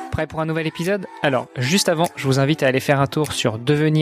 Prêt pour un nouvel épisode? Alors, juste avant, je vous invite à aller faire un tour sur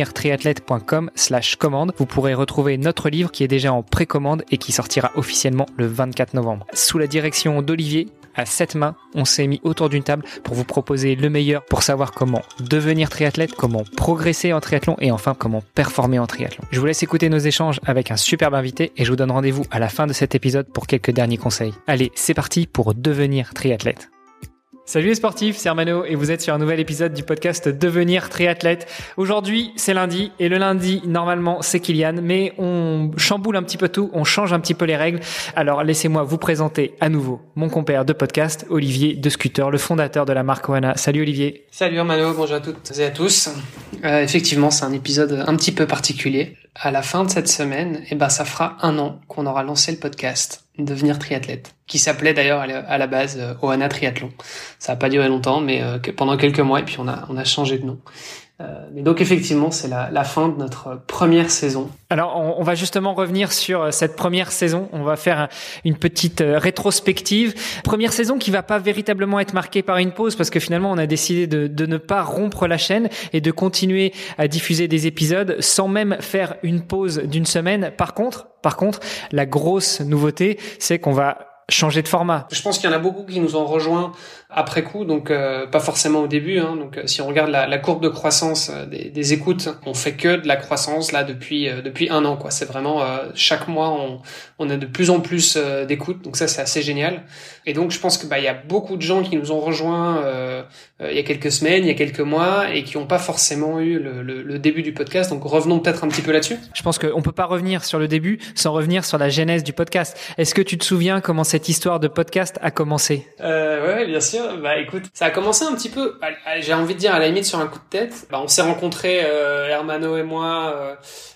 devenirtriathlète.com/commande. Vous pourrez retrouver notre livre qui est déjà en précommande et qui sortira officiellement le 24 novembre. Sous la direction d'Olivier, à 7 mains, on s'est mis autour d'une table pour vous proposer le meilleur pour savoir comment devenir triathlète, comment progresser en triathlon et enfin comment performer en triathlon. Je vous laisse écouter nos échanges avec un superbe invité et je vous donne rendez-vous à la fin de cet épisode pour quelques derniers conseils. Allez, c'est parti pour devenir triathlète. Salut les sportifs, c'est Armano et vous êtes sur un nouvel épisode du podcast Devenir triathlète. Aujourd'hui, c'est lundi et le lundi, normalement, c'est Kylian, mais on chamboule un petit peu tout, on change un petit peu les règles. Alors, laissez-moi vous présenter à nouveau mon compère de podcast, Olivier de Scooter, le fondateur de la marque Oana. Salut Olivier. Salut Armano, bonjour à toutes et à tous. Effectivement, c'est un épisode un petit peu particulier. À la fin de cette semaine, ça fera 1 an qu'on aura lancé le podcast Devenir triathlète, qui s'appelait d'ailleurs à la base Oana Triathlon. Ça a pas duré longtemps, mais pendant quelques mois, et puis on a changé de nom. Mais donc effectivement, c'est la fin de notre première saison. Alors, on va justement revenir sur cette première saison. On va faire une petite rétrospective. Première saison qui va pas véritablement être marquée par une pause parce que finalement, on a décidé de ne pas rompre la chaîne et de continuer à diffuser des épisodes sans même faire une pause d'une semaine. Par contre, la grosse nouveauté, c'est qu'on va changer de format. Je pense qu'il y en a beaucoup qui nous ont rejoints après coup, donc pas forcément au début. Donc si on regarde la courbe de croissance des écoutes, on fait que de la croissance là depuis 1 an, quoi. C'est vraiment chaque mois on a de plus en plus d'écoutes, donc ça c'est assez génial. Et donc je pense que il y a beaucoup de gens qui nous ont rejoints il y a quelques semaines, il y a quelques mois, et qui n'ont pas forcément eu le début du podcast. Donc revenons peut-être un petit peu là-dessus. Je pense qu'on peut pas revenir sur le début sans revenir sur la genèse du podcast. Est-ce que tu te souviens comment cette histoire de podcast a commencé? Ouais, bien sûr. Écoute, ça a commencé un petit peu, j'ai envie de dire à la limite sur un coup de tête. On s'est rencontrés, Hermano et moi,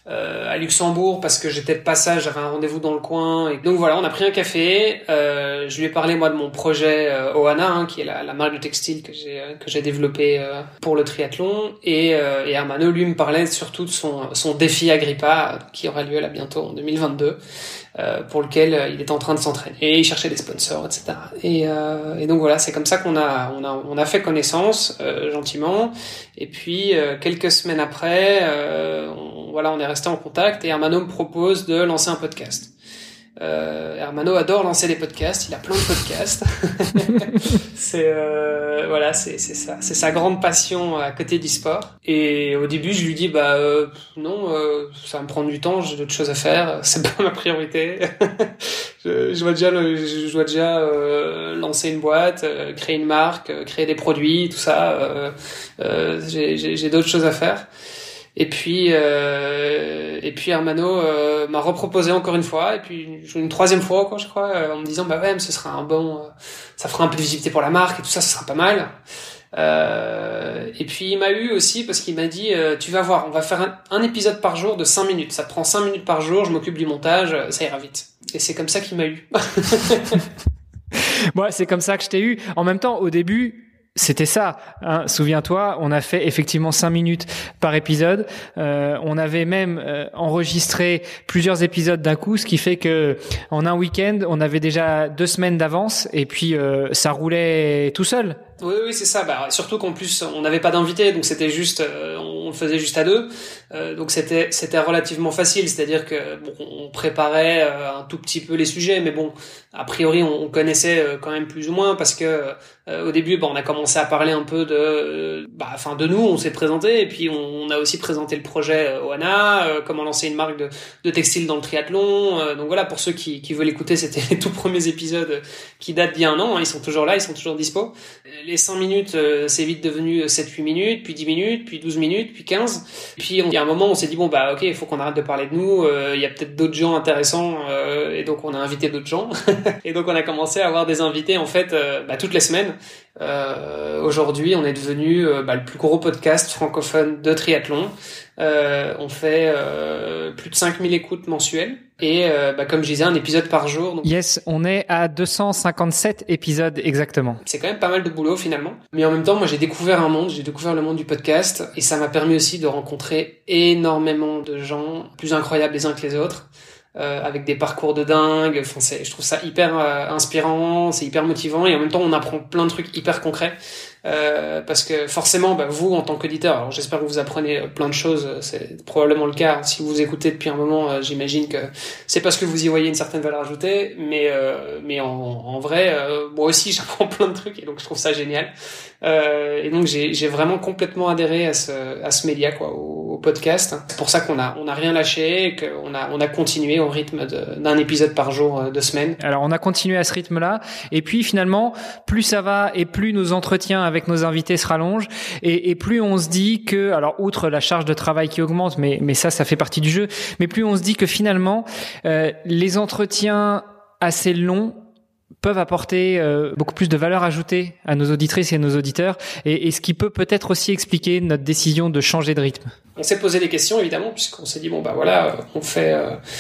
à Luxembourg parce que j'étais de passage, j'avais un rendez-vous dans le coin. Et donc voilà, on a pris un café. Je lui ai parlé moi de mon projet Oana, qui est la marque de textile que j'ai développé pour le triathlon. Et Hermano lui me parlait surtout de son défi Agrippa qui aura lieu là bientôt en 2022. Pour lequel il est en train de s'entraîner et il cherchait des sponsors, etc. Et donc voilà, c'est comme ça qu'on a fait connaissance gentiment. Et puis quelques semaines après, on est resté en contact et Hermano me propose de lancer un podcast. Hermano adore lancer des podcasts, il a plein de podcasts. C'est sa grande passion à côté du sport. Et au début, je lui dis non, ça va me prendre du temps, j'ai d'autres choses à faire, c'est pas ma priorité. je dois déjà lancer une boîte, créer une marque, créer des produits, tout ça. J'ai d'autres choses à faire. Et puis Hermano m'a reproposé encore une fois, et puis une 3e fois quoi, je crois, en me disant mais ce sera ça fera un peu de visibilité pour la marque et tout ça, ça sera pas mal. Et puis il m'a eu aussi parce qu'il m'a dit tu vas voir, on va faire un épisode par jour de 5 minutes, ça te prend 5 minutes par jour, je m'occupe du montage, ça ira vite. Et c'est comme ça qu'il m'a eu. Moi, c'est comme ça que je t'ai eu. En même temps, au début, c'était ça, hein. Souviens-toi, on a fait effectivement 5 minutes par épisode. On avait même enregistré plusieurs épisodes d'un coup, ce qui fait que en un week-end, on avait déjà 2 semaines d'avance et puis ça roulait tout seul. Oui, c'est ça. Surtout qu'en plus, on n'avait pas d'invité, donc c'était juste, on le faisait juste à 2. Donc c'était relativement facile, c'est-à-dire que on préparait un tout petit peu les sujets, mais a priori, on connaissait quand même plus ou moins parce que au début, on a commencé à parler un peu de nous, on s'est présenté et puis on a aussi présenté le projet Oana, comment lancer une marque de textile dans le triathlon. Donc voilà, pour ceux qui veulent écouter, c'était les tout premiers épisodes qui datent d'il y a 1 an, ils sont toujours là, ils sont toujours dispo. Les 5 minutes, c'est vite devenu 7-8 minutes, puis 10 minutes, puis 12 minutes, puis 15. Puis il y a un moment, on s'est dit ok, il faut qu'on arrête de parler de nous, il y a peut-être d'autres gens intéressants, et donc on a invité d'autres gens. Et donc on a commencé à avoir des invités en fait toutes les semaines. Aujourd'hui, on est devenu le plus gros podcast francophone de triathlon. On fait plus de 5000 écoutes mensuelles et comme je disais, un épisode par jour. Donc... Yes, on est à 257 épisodes exactement. C'est quand même pas mal de boulot finalement. Mais en même temps, moi j'ai découvert le monde du podcast et ça m'a permis aussi de rencontrer énormément de gens plus incroyables les uns que les autres. Avec des parcours de dingue. Je trouve ça hyper inspirant, c'est hyper motivant et en même temps on apprend plein de trucs hyper concrets. parce que forcément, vous en tant qu'auditeur, alors j'espère que vous apprenez plein de choses, c'est probablement le cas. Si vous écoutez depuis un moment, j'imagine que c'est parce que vous y voyez une certaine valeur ajoutée, mais en vrai, moi aussi j'apprends plein de trucs et donc je trouve ça génial. Et donc j'ai vraiment complètement adhéré à ce média, quoi, au podcast. C'est pour ça qu'on a rien lâché, et qu'on a continué au rythme d'un épisode par jour, 2 semaines. Alors on a continué à ce rythme-là, et puis finalement, plus ça va et plus nos entretiens avec nos invités se rallongent, et plus on se dit que, alors outre la charge de travail qui augmente, mais ça fait partie du jeu, mais plus on se dit que finalement les entretiens assez longs peuvent apporter beaucoup plus de valeur ajoutée à nos auditrices et nos auditeurs, et ce qui peut peut-être aussi expliquer notre décision de changer de rythme. On s'est posé des questions, évidemment, puisqu'on s'est dit on fait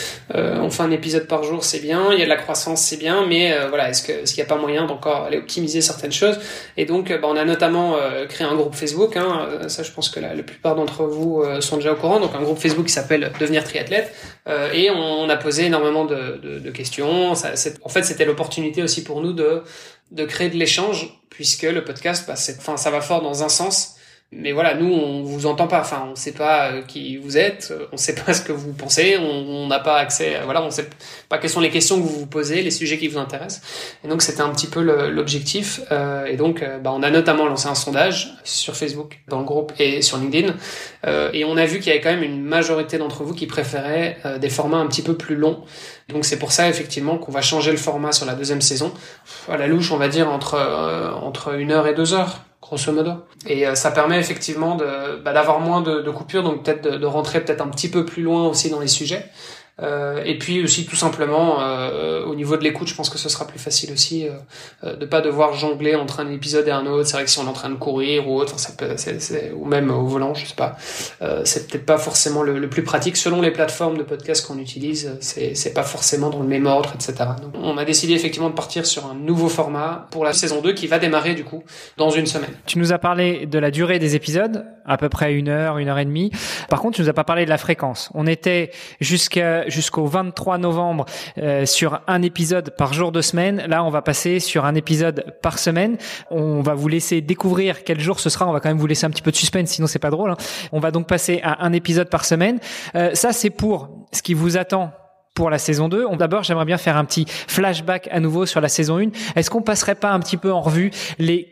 un épisode par jour, c'est bien, il y a de la croissance, c'est bien, mais est-ce qu'il n'y a pas moyen d'encore aller optimiser certaines choses? Et donc on a notamment créé un groupe Facebook, ça je pense que la plupart d'entre vous sont déjà au courant, donc un groupe Facebook qui s'appelle Devenir triathlète, et on a posé énormément de questions. En fait, c'était l'opportunité aussi pour nous de créer de l'échange, puisque le podcast, ça va fort dans un sens. Mais voilà, nous, on vous entend pas. Enfin, on sait pas qui vous êtes, on sait pas ce que vous pensez, on n'a pas accès. On sait pas quelles sont les questions que vous vous posez, les sujets qui vous intéressent. Et donc, c'était un petit peu l'objectif. Et donc, on a notamment lancé un sondage sur Facebook, dans le groupe et sur LinkedIn. Et on a vu qu'il y avait quand même une majorité d'entre vous qui préféraient des formats un petit peu plus longs. Donc, c'est pour ça, effectivement, qu'on va changer le format sur la 2e saison. À la louche, on va dire entre 1 heure et 2 heures. Grosso modo. Et ça permet effectivement d'avoir moins de coupures, donc peut-être de rentrer peut-être un petit peu plus loin aussi dans les sujets. Et puis aussi tout simplement au niveau de l'écoute, je pense que ce sera plus facile aussi de pas devoir jongler entre un épisode et un autre. C'est vrai que si on est en train de courir ou autre, ou même au volant, je sais pas, c'est peut-être pas forcément le plus pratique. Selon les plateformes de podcast qu'on utilise, c'est pas forcément dans le même ordre, etc. Donc on a décidé effectivement de partir sur un nouveau format pour la saison 2 qui va démarrer du coup dans 1 semaine. Tu nous as parlé de la durée des épisodes, à peu près 1 heure, 1 heure et demie. Par contre, tu nous as pas parlé de la fréquence. On était jusqu'au 23 novembre sur un épisode par jour de semaine. Là, on va passer sur un épisode par semaine. On va vous laisser découvrir quel jour ce sera. On va quand même vous laisser un petit peu de suspense, sinon c'est pas drôle. On va donc passer à un épisode par semaine. Ça, c'est pour ce qui vous attend pour la saison 2. D'abord, j'aimerais bien faire un petit flashback à nouveau sur la saison 1. Est-ce qu'on passerait pas un petit peu en revue les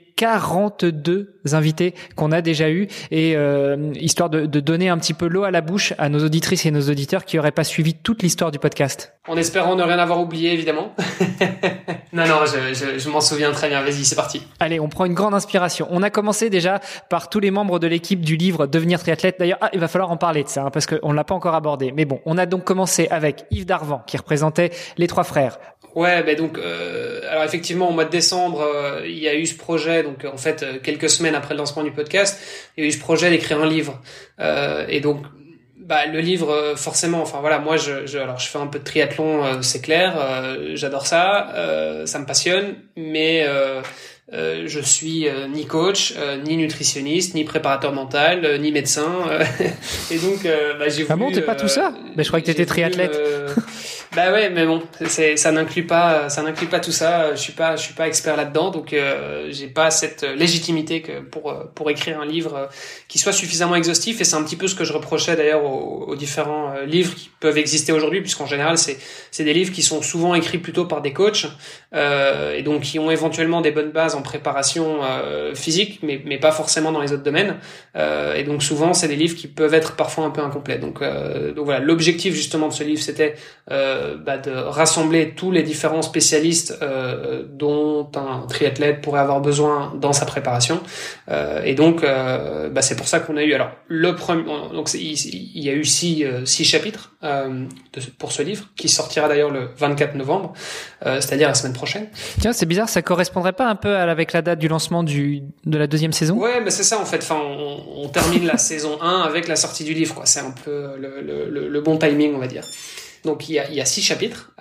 42 invités qu'on a déjà eus, et histoire de donner un petit peu l'eau à la bouche à nos auditrices et nos auditeurs qui n'auraient pas suivi toute l'histoire du podcast. En espérant ne rien avoir oublié, évidemment. Non, je m'en souviens très bien. Vas-y, c'est parti. Allez, on prend une grande inspiration. On a commencé déjà par tous les membres de l'équipe du livre Devenir triathlète. D'ailleurs, il va falloir en parler de ça, parce qu'on ne l'a pas encore abordé. Mais bon, on a donc commencé avec Yves Darvan, qui représentait les 3 frères. Ouais, alors effectivement, au mois de décembre, il y a eu ce projet, donc en fait, quelques semaines après le lancement du podcast, il y a eu ce projet d'écrire un livre. Et donc, le livre, forcément, moi, je fais un peu de triathlon, c'est clair, j'adore ça, ça me passionne, mais je suis ni coach, ni nutritionniste, ni préparateur mental, ni médecin, et donc j'ai voulu. Ah bon, t'es pas tout ça? Je croyais que t'étais triathlète. Ouais, mais bon, ça n'inclut pas tout ça. Je suis pas expert là-dedans, donc j'ai pas cette légitimité que pour écrire un livre qui soit suffisamment exhaustif. Et c'est un petit peu ce que je reprochais d'ailleurs aux différents livres qui peuvent exister aujourd'hui, puisqu'en général c'est des livres qui sont souvent écrits plutôt par des coachs et donc qui ont éventuellement des bonnes bases en préparation physique, mais pas forcément dans les autres domaines. Et donc souvent c'est des livres qui peuvent être parfois un peu incomplets. Donc voilà, l'objectif justement de ce livre, c'était de rassembler tous les différents spécialistes dont un triathlète pourrait avoir besoin dans sa préparation. Et donc c'est pour ça qu'on a eu il y a eu 6 chapitres pour ce livre qui sortira d'ailleurs le 24 novembre, c'est-à-dire la semaine prochaine. Tiens, c'est bizarre, ça correspondrait pas un peu avec la date du lancement de la 2e saison? Ouais, c'est ça en fait. On termine la saison 1 avec la sortie du livre, quoi. C'est un peu le bon timing, on va dire. Donc il y a 6 chapitres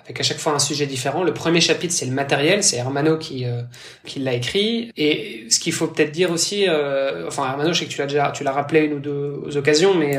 avec à chaque fois un sujet différent. Le premier chapitre, c'est le matériel, c'est Hermano qui l'a écrit. Et ce qu'il faut peut-être dire aussi, Hermano, je sais que tu l'as rappelé une ou deux occasions, mais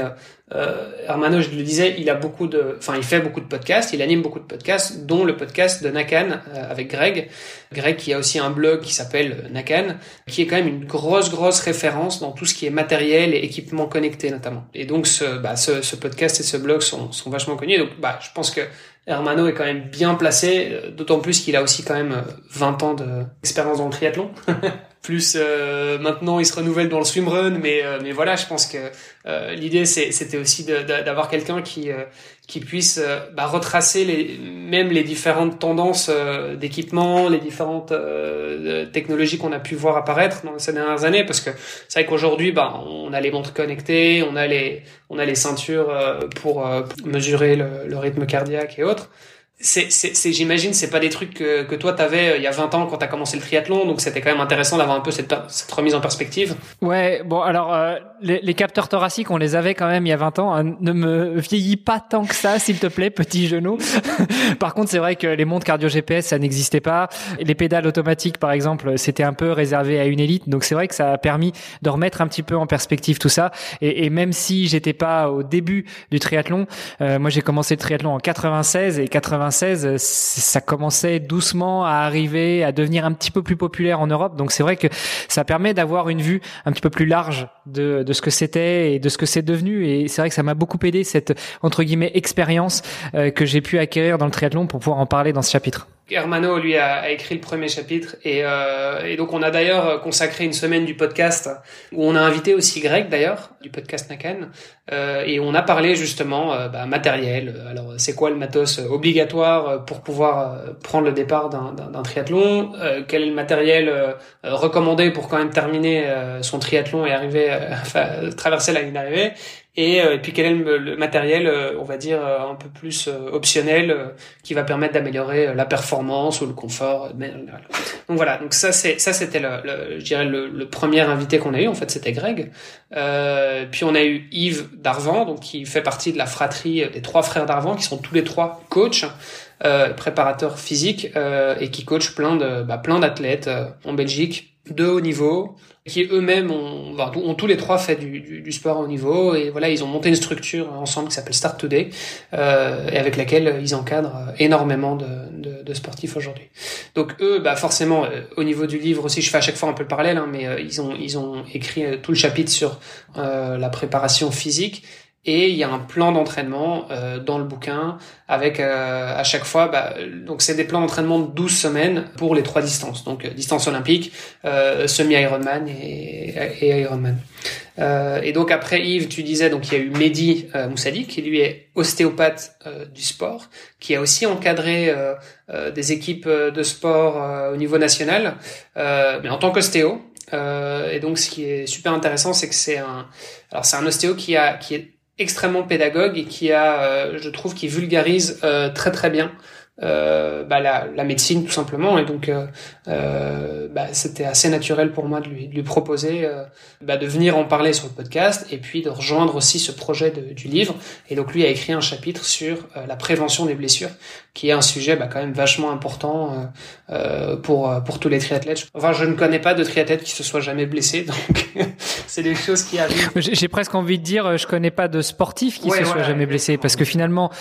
Hermano, je le disais, il fait beaucoup de podcasts, il anime beaucoup de podcasts, dont le podcast de Nakan avec Greg qui a aussi un blog qui s'appelle Nakan, qui est quand même une grosse référence dans tout ce qui est matériel et équipement connecté notamment. Et donc ce podcast et ce blog sont vachement connus. Donc je pense que Hermano est quand même bien placé, d'autant plus qu'il a aussi quand même 20 ans d'expérience dans le triathlon. Plus maintenant il se renouvelle dans le swimrun, mais voilà, je pense que l'idée c'était aussi d'avoir quelqu'un qui puisse retracer les différentes tendances d'équipement, les différentes technologies qu'on a pu voir apparaître dans ces dernières années, parce que c'est vrai qu'aujourd'hui on a les montres connectées, on a les ceintures pour mesurer le rythme cardiaque et autres. J'imagine, c'est pas des trucs que toi t'avais il y a 20 ans quand t'as commencé le triathlon, donc c'était quand même intéressant d'avoir un peu cette remise en perspective. Ouais, bon, alors, les capteurs thoraciques, on les avait quand même il y a 20 ans, hein. Ne me vieillis pas tant que ça, s'il te plaît, petit genou. Par contre, c'est vrai que les montres cardio GPS, ça n'existait pas. Les pédales automatiques, par exemple, c'était un peu réservé à une élite, donc c'est vrai que ça a permis de remettre un petit peu en perspective tout ça. Et même si j'étais pas au début du triathlon, moi j'ai commencé le triathlon en 96, et 96, ça commençait doucement à arriver, à devenir un petit peu plus populaire en Europe. Donc c'est vrai que ça permet d'avoir une vue un petit peu plus large de ce que c'était et de ce que c'est devenu. Et c'est vrai que ça m'a beaucoup aidé, cette entre guillemets expérience que j'ai pu acquérir dans le triathlon, pour pouvoir en parler dans ce chapitre. Hermano, lui, a écrit le premier chapitre, et donc on a d'ailleurs consacré une semaine du podcast où on a invité aussi Greg, d'ailleurs, du podcast Nakan, et on a parlé justement matériel. Alors c'est quoi le matos obligatoire pour pouvoir prendre le départ d'un triathlon, quel est le matériel recommandé pour quand même terminer son triathlon et arriver traverser la ligne d'arrivée. Et puis quel est le matériel, on va dire un peu plus optionnel, qui va permettre d'améliorer la performance ou le confort. Donc voilà, donc ça c'était je dirais le premier invité qu'on a eu, en fait c'était Greg. Puis on a eu Yves Darvan, donc qui fait partie de la fratrie des 3 frères Darvan, qui sont tous les 3 coachs, préparateurs physiques, et qui coachent plein d'athlètes en Belgique de haut niveau, qui eux-mêmes ont tous les 3 fait du sport à haut niveau, et voilà, ils ont monté une structure ensemble qui s'appelle Start Today, et avec laquelle ils encadrent énormément de sportifs aujourd'hui. Donc eux, forcément, au niveau du livre aussi, je fais à chaque fois un peu le parallèle, hein, mais ils ont écrit tout le chapitre sur la préparation physique. Et il y a un plan d'entraînement dans le bouquin avec à chaque fois donc c'est des plans d'entraînement de 12 semaines pour les 3 distances. Donc distance olympique, semi-Ironman et Ironman. Et donc après Yves, tu disais, donc il y a eu Mehdi Moussadi, qui lui est ostéopathe du sport, qui a aussi encadré des équipes de sport au niveau national, mais en tant qu'ostéo. Et donc ce qui est super intéressant, c'est que c'est un ostéo qui est extrêmement pédagogue et je trouve qu'il vulgarise très très bien la médecine tout simplement, et donc c'était assez naturel pour moi de lui proposer de venir en parler sur le podcast, et puis de rejoindre aussi ce projet du livre. Et donc lui a écrit un chapitre sur la prévention des blessures, qui est un sujet quand même vachement important pour tous les triathlètes. Enfin, je ne connais pas de triathlète qui se soit jamais blessé, donc c'est des choses qui arrivent. J'ai presque envie de dire, je connais pas de sportif qui se soit jamais blessé, parce que finalement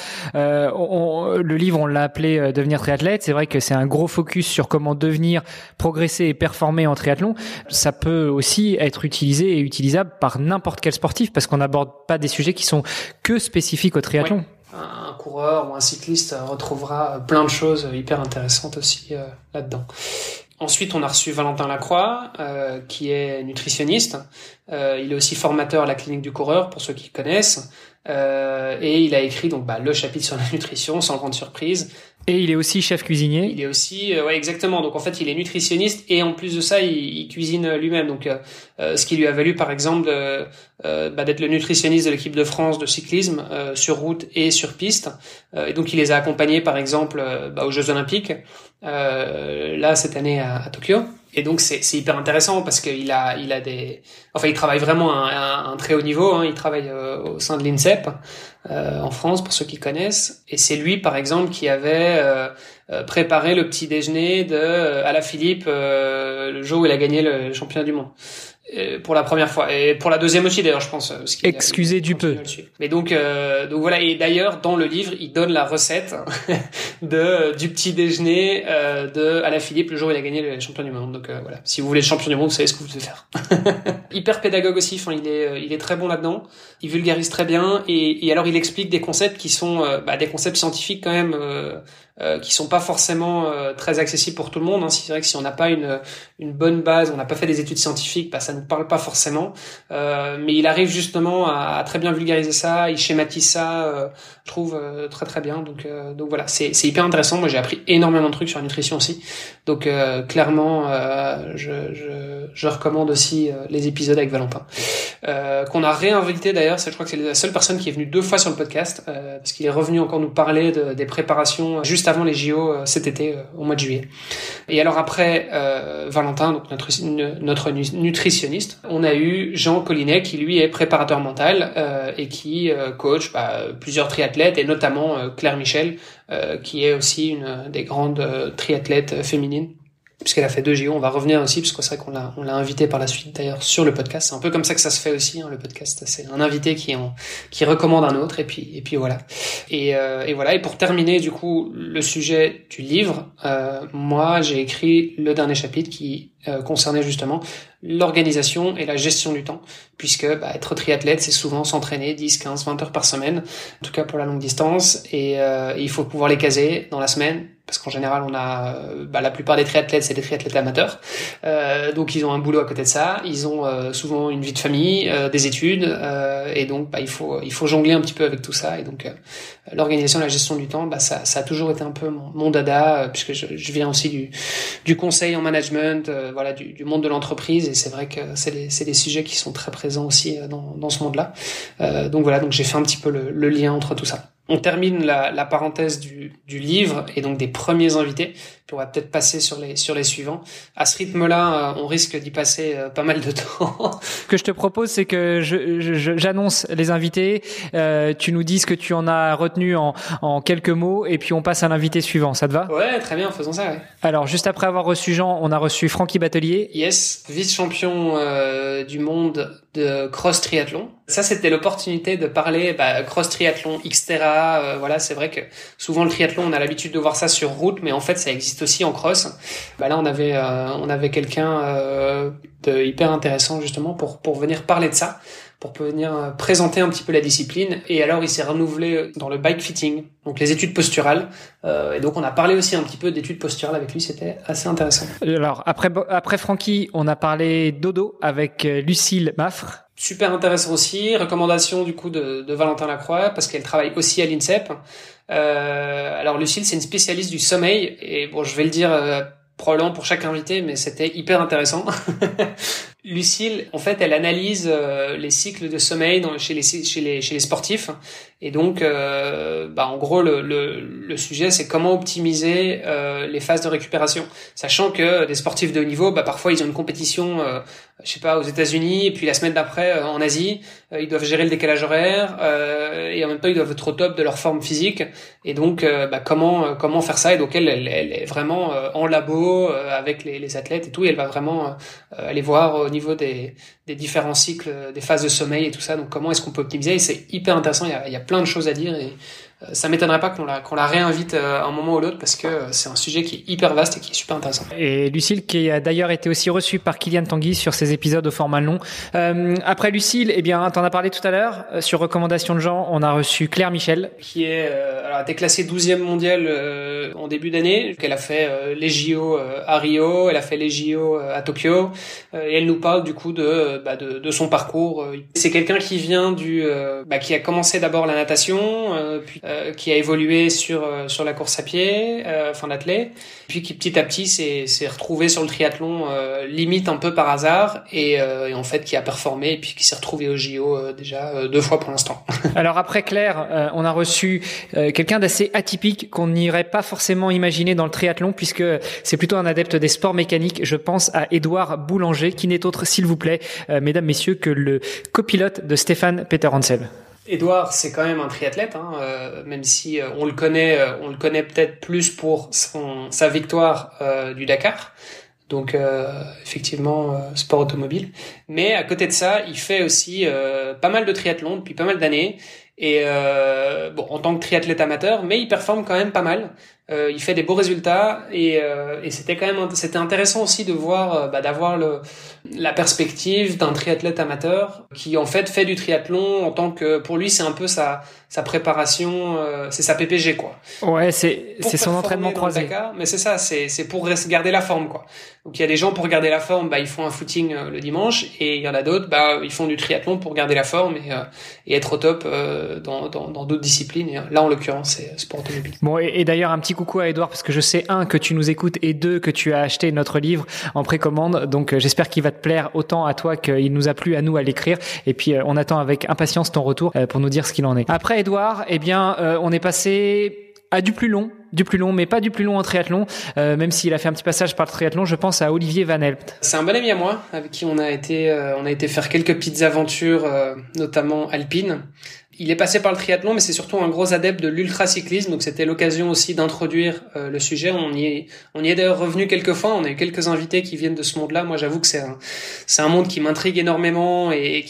le livre, on l'a appelé Devenir triathlète. C'est vrai que c'est un gros focus sur comment devenir, progresser et performer en triathlon. Ça peut aussi être utilisé et utilisable par n'importe quel sportif, parce qu'on n'aborde pas des sujets qui sont que spécifiques au triathlon. Ouais. Un coureur ou un cycliste retrouvera plein de choses hyper intéressantes aussi là-dedans. Ensuite, on a reçu Valentin Lacroix, qui est nutritionniste. Il est aussi formateur à la clinique du coureur, pour ceux qui connaissent. Et il a écrit donc le chapitre sur la nutrition, sans grande surprise. Et il est aussi chef cuisinier. Il est aussi, exactement. Donc en fait, il est nutritionniste, et en plus de ça, il cuisine lui-même. Donc ce qui lui a valu, par exemple, d'être le nutritionniste de l'équipe de France de cyclisme sur route et sur piste. Et donc il les a accompagnés, par exemple, aux Jeux Olympiques. Là cette année à Tokyo. Et donc c'est hyper intéressant parce qu'il il travaille vraiment à un très haut niveau, hein. Il travaille au sein de l'INSEP en France pour ceux qui connaissent. Et c'est lui par exemple qui avait préparé le petit déjeuner de Alaphilippe le jour où il a gagné le championnat du monde. Pour la première fois et pour la deuxième aussi d'ailleurs je pense excusez du peu. Mais donc voilà, et d'ailleurs dans le livre il donne la recette du petit déjeuner de Alaphilippe le jour où il a gagné le championnat du monde. Donc voilà, si vous voulez le champion du monde, vous savez ce que vous devez faire. Hyper pédagogue aussi, enfin il est très bon là-dedans, il vulgarise très bien et alors il explique des concepts qui sont des concepts scientifiques quand même qui sont pas forcément très accessibles pour tout le monde, hein. C'est vrai que si on n'a pas une bonne base, on n'a pas fait des études scientifiques, ça nous parle pas forcément. Mais il arrive justement à très bien vulgariser ça, il schématise ça, je trouve très très bien. Donc voilà, c'est hyper intéressant. Moi j'ai appris énormément de trucs sur la nutrition aussi. Donc clairement, je recommande aussi les épisodes avec Valentin, qu'on a réinvité d'ailleurs. Je crois que c'est la seule personne qui est venue 2 fois sur le podcast, parce qu'il est revenu encore nous parler des préparations juste avant les JO cet été au mois de juillet. Et alors après Valentin, donc notre nutritionniste, on a eu Jean Collinet qui lui est préparateur mental et qui coach plusieurs triathlètes et notamment Claire Michel qui est aussi une des grandes triathlètes féminines, puisqu'elle a fait 2 JO. On va revenir aussi, parce que c'est vrai qu'on l'a invité par la suite d'ailleurs sur le podcast. C'est un peu comme ça que ça se fait aussi, hein, le podcast. C'est un invité qui recommande un autre, et puis voilà. Et voilà. Et pour terminer du coup le sujet du livre, moi j'ai écrit le dernier chapitre qui concernait justement l'organisation et la gestion du temps, puisque être triathlète c'est souvent s'entraîner 10, 15, 20 heures par semaine, en tout cas pour la longue distance, et il faut pouvoir les caser dans la semaine, parce qu'en général on a la plupart des triathlètes c'est des triathlètes amateurs, donc ils ont un boulot à côté de ça, ils ont souvent une vie de famille, des études, et donc il faut jongler un petit peu avec tout ça. Et donc l'organisation et la gestion du temps, ça a toujours été un peu mon dada, puisque je viens aussi du conseil en management, voilà, du monde de l'entreprise, et c'est vrai que c'est des sujets qui sont très présents aussi dans ce monde-là. Donc voilà, donc j'ai fait un petit peu le lien entre tout ça. On termine la parenthèse du livre et donc des premiers invités, puis on va peut-être passer sur les suivants. À ce rythme-là, on risque d'y passer pas mal de temps. Ce que je te propose, c'est que j'annonce les invités, tu nous dis ce que tu en as retenu en quelques mots, et puis on passe à l'invité suivant. Ça te va ? Ouais, très bien, faisons ça, ouais. Alors, juste après avoir reçu Jean, on a reçu Francky Batelier. Yes, vice-champion du monde de cross triathlon. Ça, c'était l'opportunité de parler cross triathlon, Xterra. Voilà, c'est vrai que souvent le triathlon, on a l'habitude de voir ça sur route, mais en fait, ça existe aussi en cross. Là, on avait quelqu'un de hyper intéressant justement pour venir parler de ça, pour venir présenter un petit peu la discipline. Et alors, il s'est renouvelé dans le bike fitting, donc les études posturales. Et donc, on a parlé aussi un petit peu d'études posturales avec lui. C'était assez intéressant. Alors, après Francky, on a parlé dodo avec Lucille Maffre. Super intéressant aussi. Recommandation du coup de Valentin Lacroix, parce qu'elle travaille aussi à l'INSEP. Alors, Lucille, c'est une spécialiste du sommeil. Et bon, je vais le dire probablement pour chaque invité, mais c'était hyper intéressant. Lucille, en fait, elle analyse les cycles de sommeil chez les sportifs, et donc, en gros, le sujet, c'est comment optimiser les phases de récupération, sachant que des sportifs de haut niveau, parfois ils ont une compétition, aux États-Unis, et puis la semaine d'après en Asie, ils doivent gérer le décalage horaire, et en même temps ils doivent être au top de leur forme physique, et donc comment faire ça. Et donc elle est vraiment en labo avec les athlètes et tout, et elle va vraiment aller voir au niveau des différents cycles, des phases de sommeil et tout ça. Donc comment est-ce qu'on peut optimiser, et c'est hyper intéressant. Il y a plein de choses à dire, et ça m'étonnerait pas qu'on la réinvite un moment ou l'autre, parce que c'est un sujet qui est hyper vaste et qui est super intéressant. Et Lucille, qui a d'ailleurs été aussi reçue par Kylian Tanguy sur ses épisodes au format long. Après Lucille, t'en as parlé tout à l'heure, sur recommandation de Jean, on a reçu Claire Michel, qui est a été classée 12e mondiale en début d'année. Elle a fait les JO à Rio, elle a fait les JO à Tokyo, et elle nous parle du coup de son parcours. C'est quelqu'un qui vient qui a commencé d'abord la natation, puis qui a évolué sur la course à pied, d'athlète, puis qui petit à petit s'est retrouvé sur le triathlon limite un peu par hasard et en fait qui a performé et puis qui s'est retrouvé au JO déjà 2 fois pour l'instant. Alors après Claire, on a reçu quelqu'un d'assez atypique qu'on n'irait pas forcément imaginer dans le triathlon puisque c'est plutôt un adepte des sports mécaniques. Je pense à Édouard Boulanger qui n'est autre, s'il vous plaît, mesdames, messieurs, que le copilote de Stéphane Peter Hansel. Édouard, c'est quand même un triathlète, même si on le connaît peut-être plus pour sa victoire du Dakar. Donc effectivement sport automobile. Mais à côté de ça, il fait aussi pas mal de triathlon depuis pas mal d'années. Et en tant que triathlète amateur, mais il performe quand même pas mal. Il fait des beaux résultats et c'était intéressant aussi de voir d'avoir la perspective d'un triathlète amateur qui en fait du triathlon en tant que, pour lui c'est un peu sa préparation, c'est sa PPG quoi. Ouais, c'est son entraînement croisé. Dakar, mais c'est ça, c'est pour garder la forme quoi. Donc il y a des gens pour garder la forme, ils font un footing le dimanche et il y en a d'autres ils font du triathlon pour garder la forme et être au top dans d'autres disciplines. Et là en l'occurrence c'est sport automobile. Bon et d'ailleurs un petit coucou à Edouard parce que je sais que tu nous écoutes et 2 que tu as acheté notre livre en précommande. Donc j'espère qu'il va te plaire autant à toi qu'il nous a plu à nous à l'écrire. Et puis on attend avec impatience ton retour pour nous dire ce qu'il en est. Après Edouard, on est passé à du plus long, mais pas du plus long en triathlon, même s'il a fait un petit passage par le triathlon. Je pense à Olivier Van Helpt. C'est un bon ami à moi, avec qui on a été faire quelques petites aventures, notamment alpines. Il est passé par le triathlon, mais c'est surtout un gros adepte de l'ultracyclisme, donc c'était l'occasion aussi d'introduire le sujet. On y est d'ailleurs revenu quelques fois. On a eu quelques invités qui viennent de ce monde-là. Moi, j'avoue que c'est un monde qui m'intrigue énormément et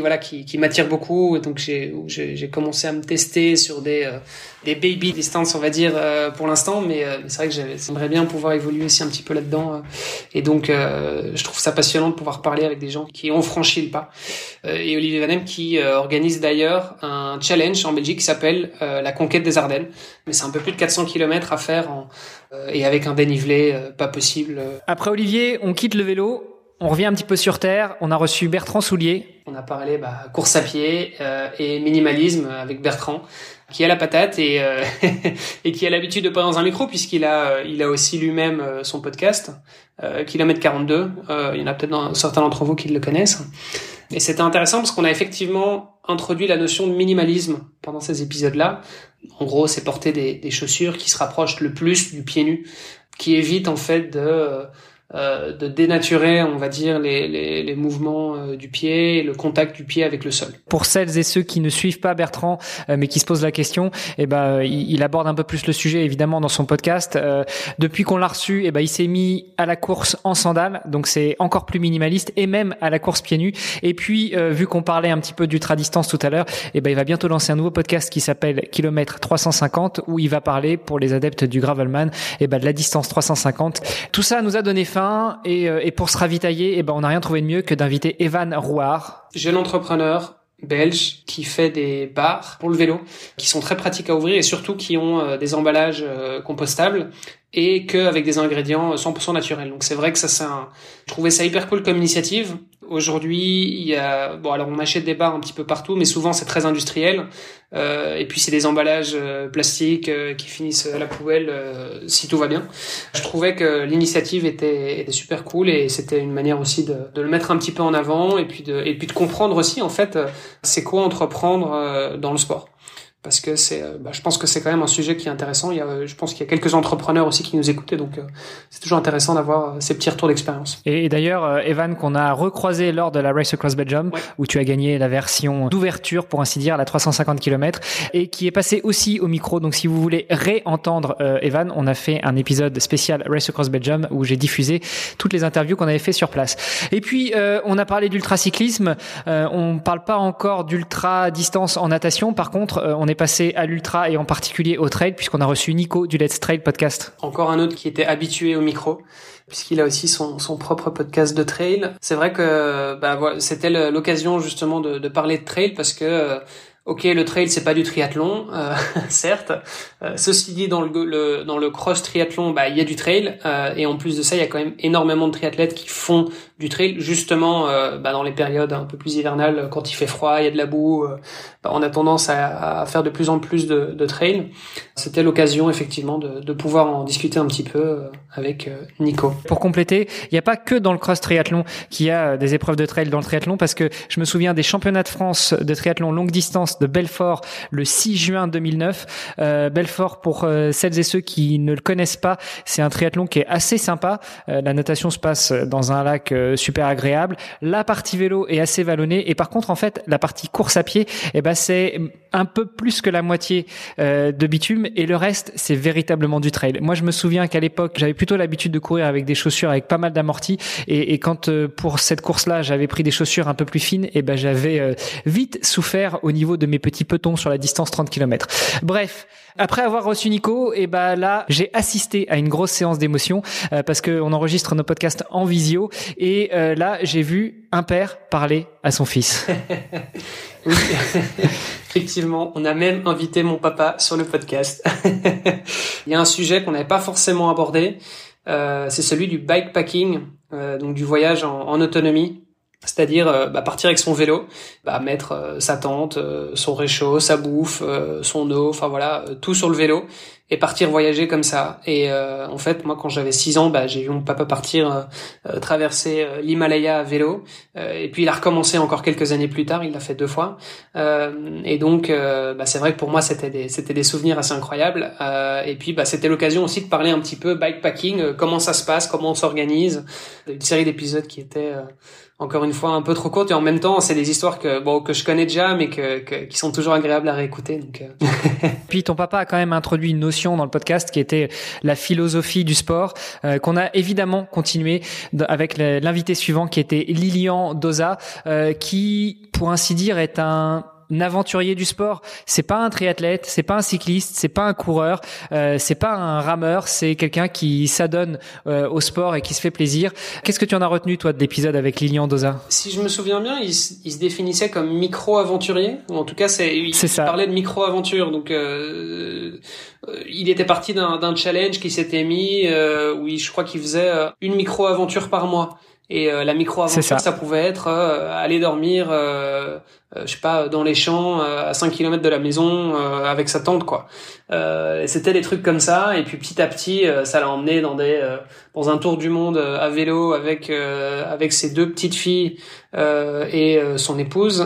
qui m'attire beaucoup. Et donc j'ai commencé à me tester sur des baby distances, on va dire, pour l'instant, mais c'est vrai que j'aimerais bien pouvoir évoluer aussi un petit peu là-dedans. Et donc je trouve ça passionnant de pouvoir parler avec des gens qui ont franchi le pas. Et Olivier Van Helpt qui organise d'ailleurs un challenge en Belgique qui s'appelle la conquête des Ardennes. Mais c'est un peu plus de 400 km à faire et avec un dénivelé pas possible. Après Olivier, on quitte le vélo. On revient un petit peu sur terre. On a reçu Bertrand Soulier. On a parlé course à pied et minimalisme avec Bertrand, qui a la patate et qui a l'habitude de parler dans un micro puisqu'il a aussi lui-même son podcast, Kilomètre 42. Il y en a peut-être certains d'entre vous qui le connaissent. Et c'était intéressant parce qu'on a effectivement introduit la notion de minimalisme pendant ces épisodes-là. En gros, c'est porter des chaussures qui se rapprochent le plus du pied nu, qui évitent en fait de dénaturer, on va dire, les mouvements du pied, le contact du pied avec le sol. Pour celles et ceux qui ne suivent pas Bertrand, mais qui se posent la question, il aborde un peu plus le sujet évidemment dans son podcast. Depuis qu'on l'a reçu, il s'est mis à la course en sandales, donc c'est encore plus minimaliste, et même à la course pieds nus. Et puis, vu qu'on parlait un petit peu d'ultra-distance tout à l'heure, il va bientôt lancer un nouveau podcast qui s'appelle Kilomètre 350, où il va parler, pour les adeptes du gravelman, de la distance 350. Tout ça nous a donné faim. Et pour se ravitailler, on n'a rien trouvé de mieux que d'inviter Evan Rouard. Jeune entrepreneur belge qui fait des barres pour le vélo, qui sont très pratiques à ouvrir et surtout qui ont des emballages compostables et avec des ingrédients 100% naturels. Donc c'est vrai que je trouvais ça hyper cool comme initiative. Aujourd'hui, il y a alors on achète des barres un petit peu partout, mais souvent c'est très industriel. Et puis c'est des emballages plastiques qui finissent à la poubelle si tout va bien. Je trouvais que l'initiative était super cool et c'était une manière aussi de le mettre un petit peu en avant et puis de comprendre aussi en fait c'est quoi entreprendre dans le sport. Parce que je pense que c'est quand même un sujet qui est intéressant. Je pense qu'il y a quelques entrepreneurs aussi qui nous écoutent, donc c'est toujours intéressant d'avoir ces petits retours d'expérience. Et d'ailleurs, Evan, qu'on a recroisé lors de la Race Across Belgium, ouais, où tu as gagné la version d'ouverture, pour ainsi dire, la 350 km, et qui est passé aussi au micro. Donc, si vous voulez réentendre Evan, on a fait un épisode spécial Race Across Belgium où j'ai diffusé toutes les interviews qu'on avait fait sur place. Et puis, on a parlé d'ultracyclisme. On parle pas encore d'ultra distance en natation. Par contre, on est passé à l'ultra et en particulier au trail puisqu'on a reçu Nico du Let's Trail podcast. Encore un autre qui était habitué au micro puisqu'il a aussi son propre podcast de trail. C'est vrai que c'était l'occasion justement de parler de trail parce que Ok, le trail c'est pas du triathlon, certes. Ceci dit, dans le cross triathlon, bah il y a du trail, et en plus de ça, il y a quand même énormément de triathlètes qui font du trail, justement, dans les périodes un peu plus hivernales, quand il fait froid, il y a de la boue, on a tendance à faire de plus en plus de trail. C'était l'occasion effectivement de pouvoir en discuter un petit peu avec Nico. Pour compléter, il n'y a pas que dans le cross triathlon qu'il y a des épreuves de trail dans le triathlon, parce que je me souviens des championnats de France de triathlon longue distance de Belfort le 6 juin 2009. Belfort, pour celles et ceux qui ne le connaissent pas, c'est un triathlon qui est assez sympa. La natation se passe dans un lac super agréable. La partie vélo est assez vallonnée, et par contre, en fait, la partie course à pied, c'est un peu plus que la moitié de bitume, et le reste, c'est véritablement du trail. Moi, je me souviens qu'à l'époque, j'avais plutôt l'habitude de courir avec des chaussures avec pas mal d'amortis, et quand pour cette course-là, j'avais pris des chaussures un peu plus fines, j'avais vite souffert au niveau de mes petits petons sur la distance 30 km. Bref, après avoir reçu Nico, là, j'ai assisté à une grosse séance d'émotion, parce que on enregistre nos podcasts en visio, et là, j'ai vu un père parler à son fils. Oui, effectivement, on a même invité mon papa sur le podcast. Il y a un sujet qu'on n'avait pas forcément abordé, c'est celui du bikepacking, donc du voyage en autonomie. C'est-à-dire partir avec son vélo, mettre sa tente, son réchaud, sa bouffe, son eau, enfin voilà, tout sur le vélo, et partir voyager comme ça. Et en fait, moi, quand j'avais 6 ans, j'ai vu mon papa partir traverser l'Himalaya à vélo, et puis il a recommencé encore quelques années plus tard, il l'a fait 2 fois. Et donc c'est vrai que pour moi c'était des souvenirs assez incroyables, et puis c'était l'occasion aussi de parler un petit peu bikepacking, comment ça se passe, comment on s'organise, une série d'épisodes qui étaient encore une fois un peu trop courte, et en même temps c'est des histoires que je connais déjà, mais qui sont toujours agréables à réécouter, donc Puis ton papa a quand même introduit une notion dans le podcast qui était la philosophie du sport, qu'on a évidemment continué avec l'invité suivant, qui était Lilian Dosa, qui, pour ainsi dire, est un aventurier du sport. C'est pas un triathlète, c'est pas un cycliste, c'est pas un coureur, c'est pas un rameur, c'est quelqu'un qui s'adonne au sport et qui se fait plaisir. Qu'est-ce que tu en as retenu, toi, de l'épisode avec Lilian Dosa? Si je me souviens bien, il se définissait comme micro-aventurier, ou en tout cas il parlait de micro-aventure, donc il était parti d'un challenge qui s'était mis, où je crois qu'il faisait une micro-aventure par mois. Et la micro-aventure, ça pouvait être aller dormir, dans les champs, à 5 km de la maison, avec sa tante, quoi. C'était des trucs comme ça, et puis petit à petit, ça l'a emmené dans un tour du monde à vélo avec ses 2 petites filles et son épouse.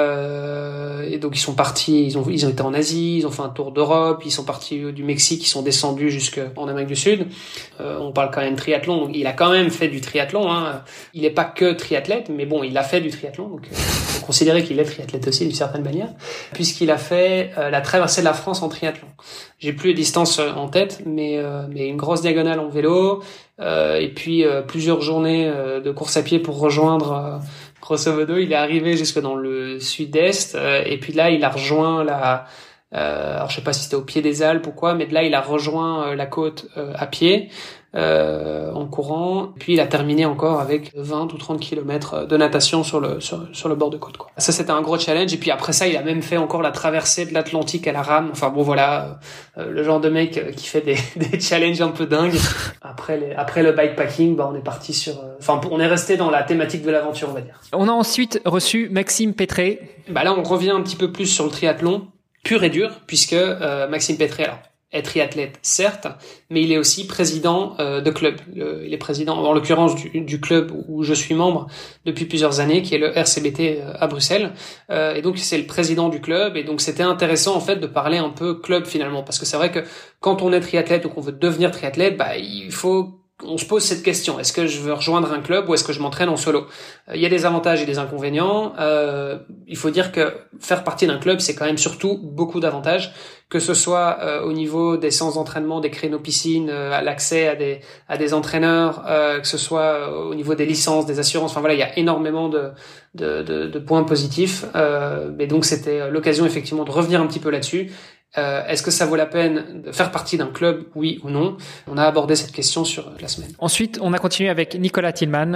Et donc ils sont partis, ils ont été en Asie, ils ont fait un tour d'Europe, ils sont partis du Mexique, ils sont descendus jusqu'en Amérique du Sud. On parle quand même triathlon, donc il a quand même fait du triathlon, hein. Il est pas que triathlète, mais bon, il a fait du triathlon, donc faut considérer qu'il est triathlète aussi d'une certaine manière, puisqu'il a fait la traversée de la France en triathlon. J'ai plus les distances en tête, mais une grosse diagonale en vélo, et puis plusieurs journées de course à pied pour rejoindre, grosso modo, il est arrivé jusque dans le sud-est, et puis là il a rejoint alors je sais pas si c'était au pied des Alpes ou quoi, mais de là il a rejoint la côte à pied, en courant, puis il a terminé encore avec 20 ou 30 kilomètres de natation sur le bord de côte, quoi. Ça, c'était un gros challenge, et puis après ça, il a même fait encore la traversée de l'Atlantique à la rame. Enfin bon, voilà, le genre de mec qui fait des challenges un peu dingues. Après le bikepacking, on est parti on est resté dans la thématique de l'aventure, on va dire. On a ensuite reçu Maxime Pétré. Là, on revient un petit peu plus sur le triathlon pur et dur, puisque Maxime Pétré, alors, est triathlète, certes, mais il est aussi président de club. Il est président, en l'occurrence, du club où je suis membre depuis plusieurs années, qui est le RCBT à Bruxelles. Et donc, c'est le président du club. Et donc, c'était intéressant, en fait, de parler un peu club, finalement. Parce que c'est vrai que quand on est triathlète ou qu'on veut devenir triathlète, on se pose cette question. Est-ce que je veux rejoindre un club ou est-ce que je m'entraîne en solo? Il y a des avantages et des inconvénients. Il faut dire que faire partie d'un club, c'est quand même surtout beaucoup d'avantages, que ce soit au niveau des séances d'entraînement, des créneaux piscine, à l'accès à des entraîneurs, que ce soit au niveau des licences, des assurances. Enfin voilà, il y a énormément de points positifs. Mais donc c'était l'occasion effectivement de revenir un petit peu là-dessus. Est-ce que ça vaut la peine de faire partie d'un club, oui ou non? On a abordé cette question sur la semaine. Ensuite, on a continué avec Nicolas Tillman.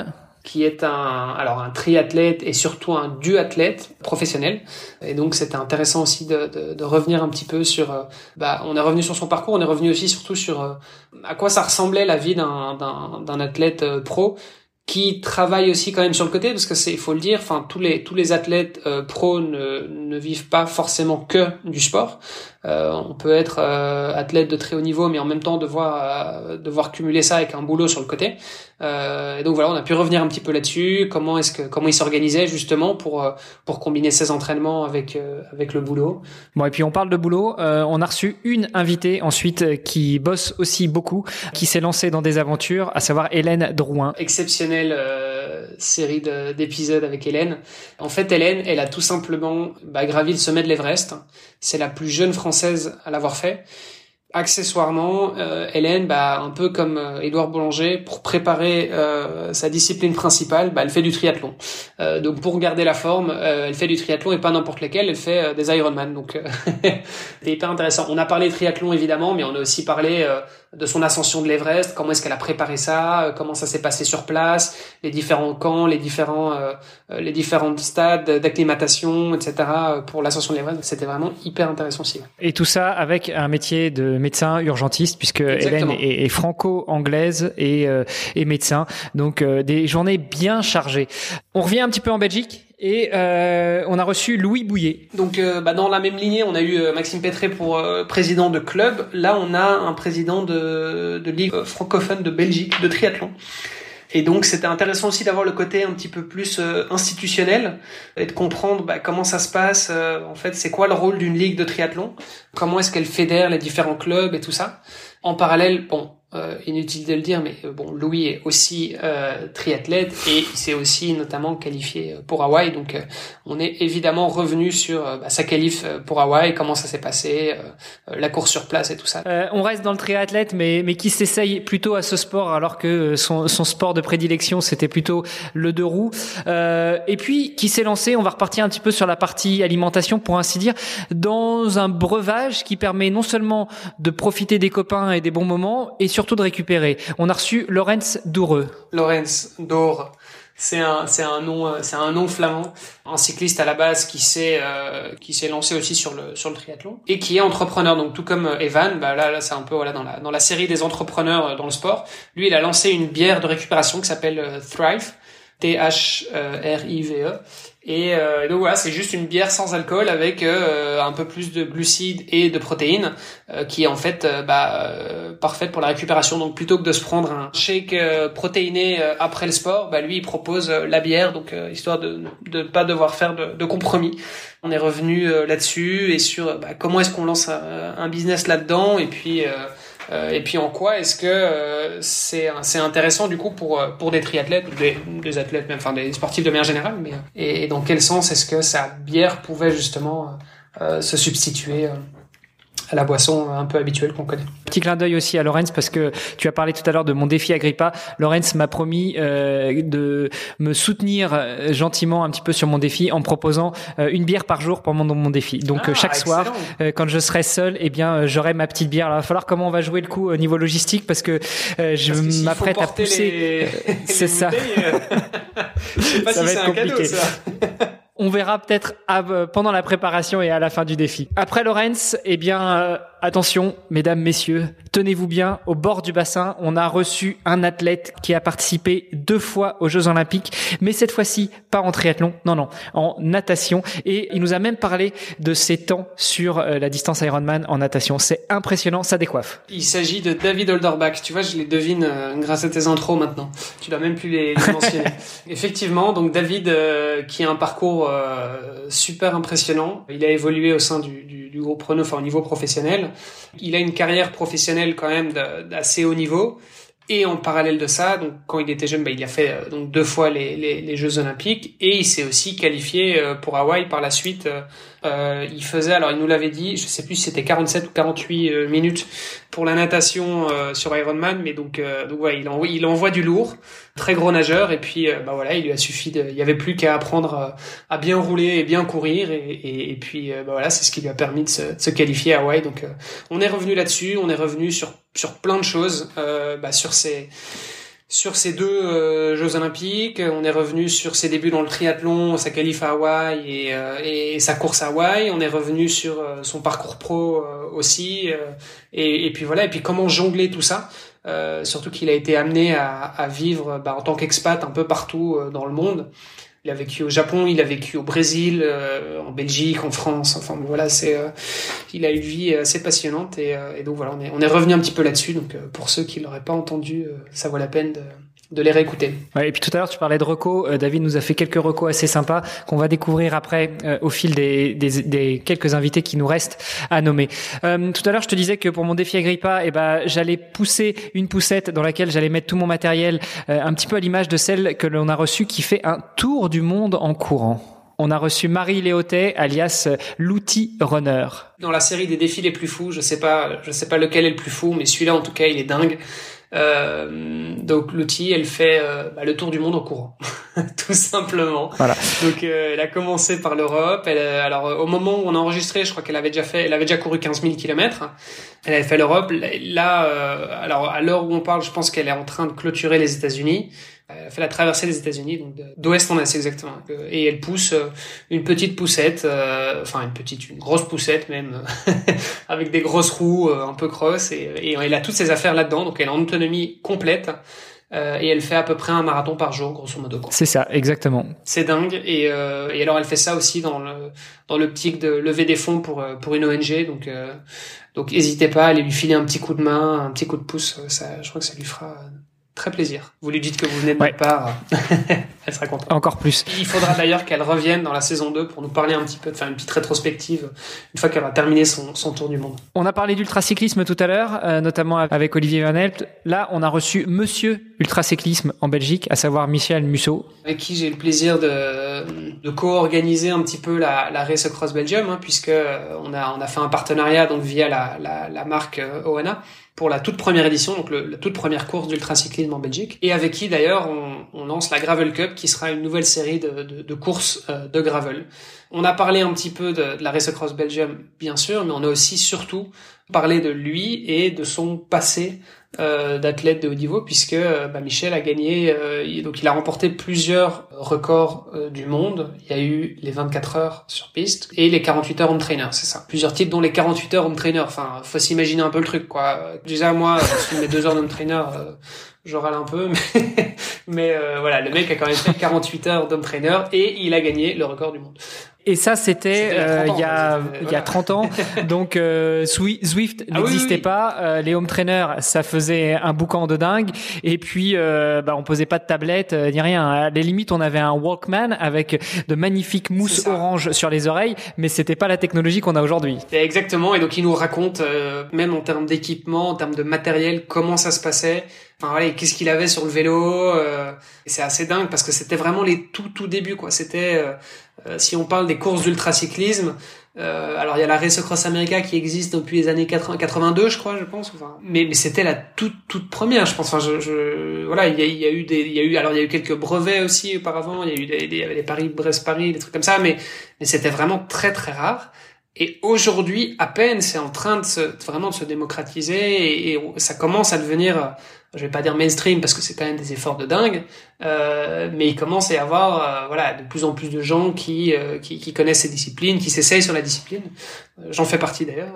qui est un triathlète et surtout un duathlète professionnel. Et donc c'était intéressant aussi de revenir un petit peu sur, on est revenu sur son parcours, on est revenu aussi surtout sur à quoi ça ressemblait la vie d'un athlète pro, qui travaille aussi quand même sur le côté, parce que il faut le dire, enfin tous les athlètes pro ne vivent pas forcément que du sport. On peut être athlète de très haut niveau, mais en même temps devoir cumuler ça avec un boulot sur le côté. Et donc voilà, on a pu revenir un petit peu là-dessus. Comment il s'organisait justement pour combiner ses entraînements avec le boulot. Bon, et puis on parle de boulot. On a reçu une invitée ensuite qui bosse aussi beaucoup, qui s'est lancée dans des aventures, à savoir Hélène Drouin. Exceptionnelle série d'épisodes avec Hélène. En fait, Hélène, elle a tout simplement gravi le sommet de l'Everest. C'est la plus jeune Française à l'avoir fait. Accessoirement, Hélène, un peu comme Édouard Boulanger, pour préparer sa discipline principale, elle fait du triathlon. Donc pour garder la forme, elle fait du triathlon et pas n'importe lequel, elle fait des Ironman. Donc c'est hyper intéressant. On a parlé triathlon évidemment, mais on a aussi parlé de son ascension de l'Everest, comment est-ce qu'elle a préparé ça, comment ça s'est passé sur place, les différents camps, les différents stades d'acclimatation, etc. pour l'ascension de l'Everest. C'était vraiment hyper intéressant aussi. Et tout ça avec un métier de médecin urgentiste, puisque Exactement. Hélène est franco-anglaise et médecin. Donc des journées bien chargées. On revient un petit peu en Belgique. Et on a reçu Louis Bouillet. Donc dans la même lignée, on a eu Maxime Pétré pour président de club. Là, on a un président de ligue francophone de Belgique de triathlon. Et donc c'était intéressant aussi d'avoir le côté un petit peu plus institutionnel et de comprendre comment ça se passe. En fait, c'est quoi le rôle d'une ligue de triathlon ? Comment est-ce qu'elle fédère les différents clubs et tout ça ? En parallèle, inutile de le dire, mais Louis est aussi triathlète et il s'est aussi notamment qualifié pour Hawaï. Donc on est évidemment revenu sur sa qualif pour Hawaï, comment ça s'est passé, la course sur place et tout ça. On reste dans le triathlète, mais qui s'essaye plutôt à ce sport alors que son sport de prédilection c'était plutôt le 2 roues. Et puis qui s'est lancé, on va repartir un petit peu sur la partie alimentation pour ainsi dire, dans un breuvage qui permet non seulement de profiter des copains et des bons moments, et surtout de récupérer. On a reçu Laurens Dooreux. Laurens Dooreux. C'est un nom flamand, un cycliste à la base qui s'est lancé aussi sur le triathlon et qui est entrepreneur. Donc tout comme Evan, là c'est un peu dans la série des entrepreneurs dans le sport. Lui, il a lancé une bière de récupération qui s'appelle Thrive, THRIVE. Et donc voilà, c'est juste une bière sans alcool avec un peu plus de glucides et de protéines qui est en fait parfaite pour la récupération. Donc plutôt que de se prendre un shake protéiné après le sport, lui il propose la bière, donc histoire de pas devoir faire de compromis. On est revenu là-dessus et sur comment est-ce qu'on lance un business là-dedans et puis en quoi est-ce que c'est intéressant du coup pour des triathlètes, des athlètes même, enfin des sportifs de manière générale, mais et dans quel sens est-ce que sa bière pouvait justement se substituer à la boisson un peu habituelle qu'on connaît. Petit clin d'œil aussi à Laurens parce que tu as parlé tout à l'heure de mon défi Agrippa. Laurens m'a promis de me soutenir gentiment un petit peu sur mon défi en me proposant une bière par jour pendant mon défi. Donc chaque excellent. soir, quand je serai seul, j'aurai ma petite bière. Alors, il va falloir comment on va jouer le coup au niveau logistique parce que je m'apprête à pousser. C'est ça. Je sais pas ça si va c'est être un compliqué. cadeau ça. On verra peut-être pendant la préparation et à la fin du défi. Après Laurens, attention, mesdames, messieurs, tenez-vous bien, au bord du bassin, on a reçu un athlète qui a participé 2 fois aux Jeux Olympiques, mais cette fois-ci, pas en triathlon, non, en natation. Et il nous a même parlé de ses temps sur la distance Ironman en natation. C'est impressionnant, ça décoiffe. Il s'agit de David Holderbach. Tu vois, je les devine grâce à tes intros maintenant. Tu dois même plus les mentionner. Effectivement, donc David, qui a un parcours super impressionnant. Il a évolué au sein du groupe Renault, au niveau professionnel. Il a une carrière professionnelle quand même d'assez haut niveau. Et en parallèle de ça, donc quand il était jeune, il a fait donc 2 fois les Jeux Olympiques et il s'est aussi qualifié pour Hawaï par la suite. Il faisait, alors il nous l'avait dit, je sais plus si c'était 47 ou 48 minutes pour la natation sur Ironman, mais donc ouais, il envoie du lourd, très gros nageur et puis voilà, il lui a suffi il y avait plus qu'à apprendre à bien rouler et bien courir et puis voilà, c'est ce qui lui a permis de se qualifier à Hawaï. Donc on est revenu là-dessus, on est revenu sur plein de choses, sur ces deux Jeux Olympiques. On est revenu sur ses débuts dans le triathlon, sa qualif à Hawaï et sa course à Hawaï. On est revenu sur son parcours pro aussi. Et puis voilà. Et puis comment jongler tout ça. Surtout qu'il a été amené à vivre en tant qu'expat un peu partout dans le monde. Il a vécu au Japon, il a vécu au Brésil, en Belgique, en France. Enfin voilà, il a une vie assez passionnante et donc voilà, on est revenu un petit peu là-dessus. Donc pour ceux qui l'auraient pas entendu, ça vaut la peine de les réécouter. Ouais, et puis tout à l'heure tu parlais de recos. David nous a fait quelques recos assez sympas qu'on va découvrir après au fil des quelques invités qui nous restent à nommer. Tout à l'heure je te disais que pour mon défi Agrippa, j'allais pousser une poussette dans laquelle j'allais mettre tout mon matériel, un petit peu à l'image de celle que l'on a reçue qui fait un tour du monde en courant. On a reçu Marie Léotet, alias l'outil runner. Dans la série des défis les plus fous, je sais pas lequel est le plus fou, mais celui-là en tout cas il est dingue. Donc l'outil, elle fait le tour du monde en courant, tout simplement. Voilà. Donc elle a commencé par l'Europe. Alors au moment où on a enregistré, je crois qu'elle avait déjà couru 15 000 kilomètres. Elle avait fait l'Europe. Là, alors à l'heure où on parle, je pense qu'elle est en train de clôturer les États-Unis. Elle a fait la traversée des États-Unis, donc d'ouest en est exactement. Et elle pousse une petite poussette, une grosse poussette même, avec des grosses roues un peu cross. Et elle a toutes ses affaires là-dedans, donc elle est en autonomie complète. Et elle fait à peu près un marathon par jour, grosso modo. C'est ça, exactement. C'est dingue. Et alors elle fait ça aussi dans l'optique de lever des fonds pour une ONG. Donc n'hésitez pas à aller lui filer un petit coup de main, un petit coup de pouce. Je crois que ça lui fera très plaisir. Vous lui dites que vous venez de notre part, elle sera contente. Encore plus. Il faudra d'ailleurs qu'elle revienne dans la saison 2 pour nous parler un petit peu, de faire une petite rétrospective une fois qu'elle aura terminé son tour du monde. On a parlé d'ultracyclisme tout à l'heure, notamment avec Olivier Van Helpt. Là, on a reçu Monsieur Ultracyclisme en Belgique, à savoir Michel Musso. Avec qui j'ai eu le plaisir de co-organiser un petit peu la Race Across Belgium, puisque on a fait un partenariat donc via la marque ONA pour la toute première édition, donc la toute première course d'ultracyclisme en Belgique, et avec qui d'ailleurs on lance la Gravel Cup, qui sera une nouvelle série de courses de gravel. On a parlé un petit peu de la Race Across Belgium, bien sûr, mais on a aussi surtout parlé de lui et de son passé d'athlète de haut niveau, puisque Michel a gagné, donc il a remporté plusieurs records du monde. Il y a eu les 24 heures sur piste et les 48 heures home trainer, c'est ça. Plusieurs titres, dont les 48 heures home trainer. Enfin, faut s'imaginer un peu le truc, quoi. Déjà, moi, sur mes 2 heures d'home trainer, je râle un peu, mais voilà, le mec a quand même fait 48 heures d'home trainer et il a gagné le record du monde. Et ça, c'était il y a 30 ans. Donc Zwift n'existait pas. Les home trainers, ça faisait un boucan de dingue. Et puis, on posait pas de tablette ni rien. À les limites, on avait un Walkman avec de magnifiques mousses orange sur les oreilles, mais c'était pas la technologie qu'on a aujourd'hui. Exactement. Et donc, il nous raconte, même en termes d'équipement, en termes de matériel, comment ça se passait. Enfin voilà, qu'est-ce qu'il avait sur le vélo. Et c'est assez dingue parce que c'était vraiment les tout débuts, quoi. C'était si on parle des courses d'ultracyclisme, alors il y a la Race Across America qui existe depuis les années 82, je crois, je pense. Enfin, mais c'était la toute première, je pense. Enfin, voilà, il y a eu quelques brevets aussi auparavant. Il y avait les Paris-Brest-Paris, des trucs comme ça, mais c'était vraiment très très rare. Et aujourd'hui, à peine, c'est en train de se démocratiser et ça commence à devenir, je vais pas dire mainstream parce que c'est quand même des efforts de dingue, mais il commence à y avoir, de plus en plus de gens qui connaissent ces disciplines, qui s'essayent sur la discipline. J'en fais partie d'ailleurs.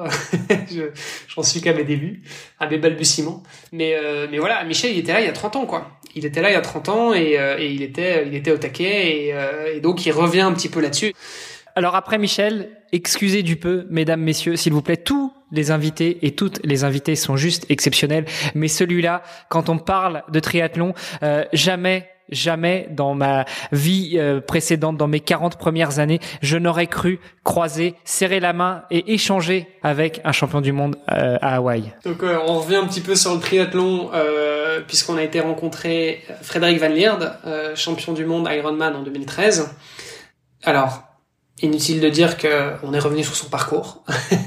J'en suis qu'à mes débuts, à mes balbutiements. Mais voilà, Michel, il était là il y a 30 ans, quoi. Il était là il y a 30 ans et il était au taquet et donc il revient un petit peu là-dessus. Alors après Michel, excusez du peu, mesdames, messieurs, s'il vous plaît, tous les invités et toutes les invitées sont juste exceptionnels. Mais celui-là, quand on parle de triathlon, jamais dans ma vie précédente, dans mes 40 premières années, je n'aurais cru croiser, serrer la main et échanger avec un champion du monde à Hawaï. Donc on revient un petit peu sur le triathlon, puisqu'on a été rencontrer Frédéric Van Lierde, champion du monde Ironman en 2013. Alors, inutile de dire qu'on est revenu sur son parcours,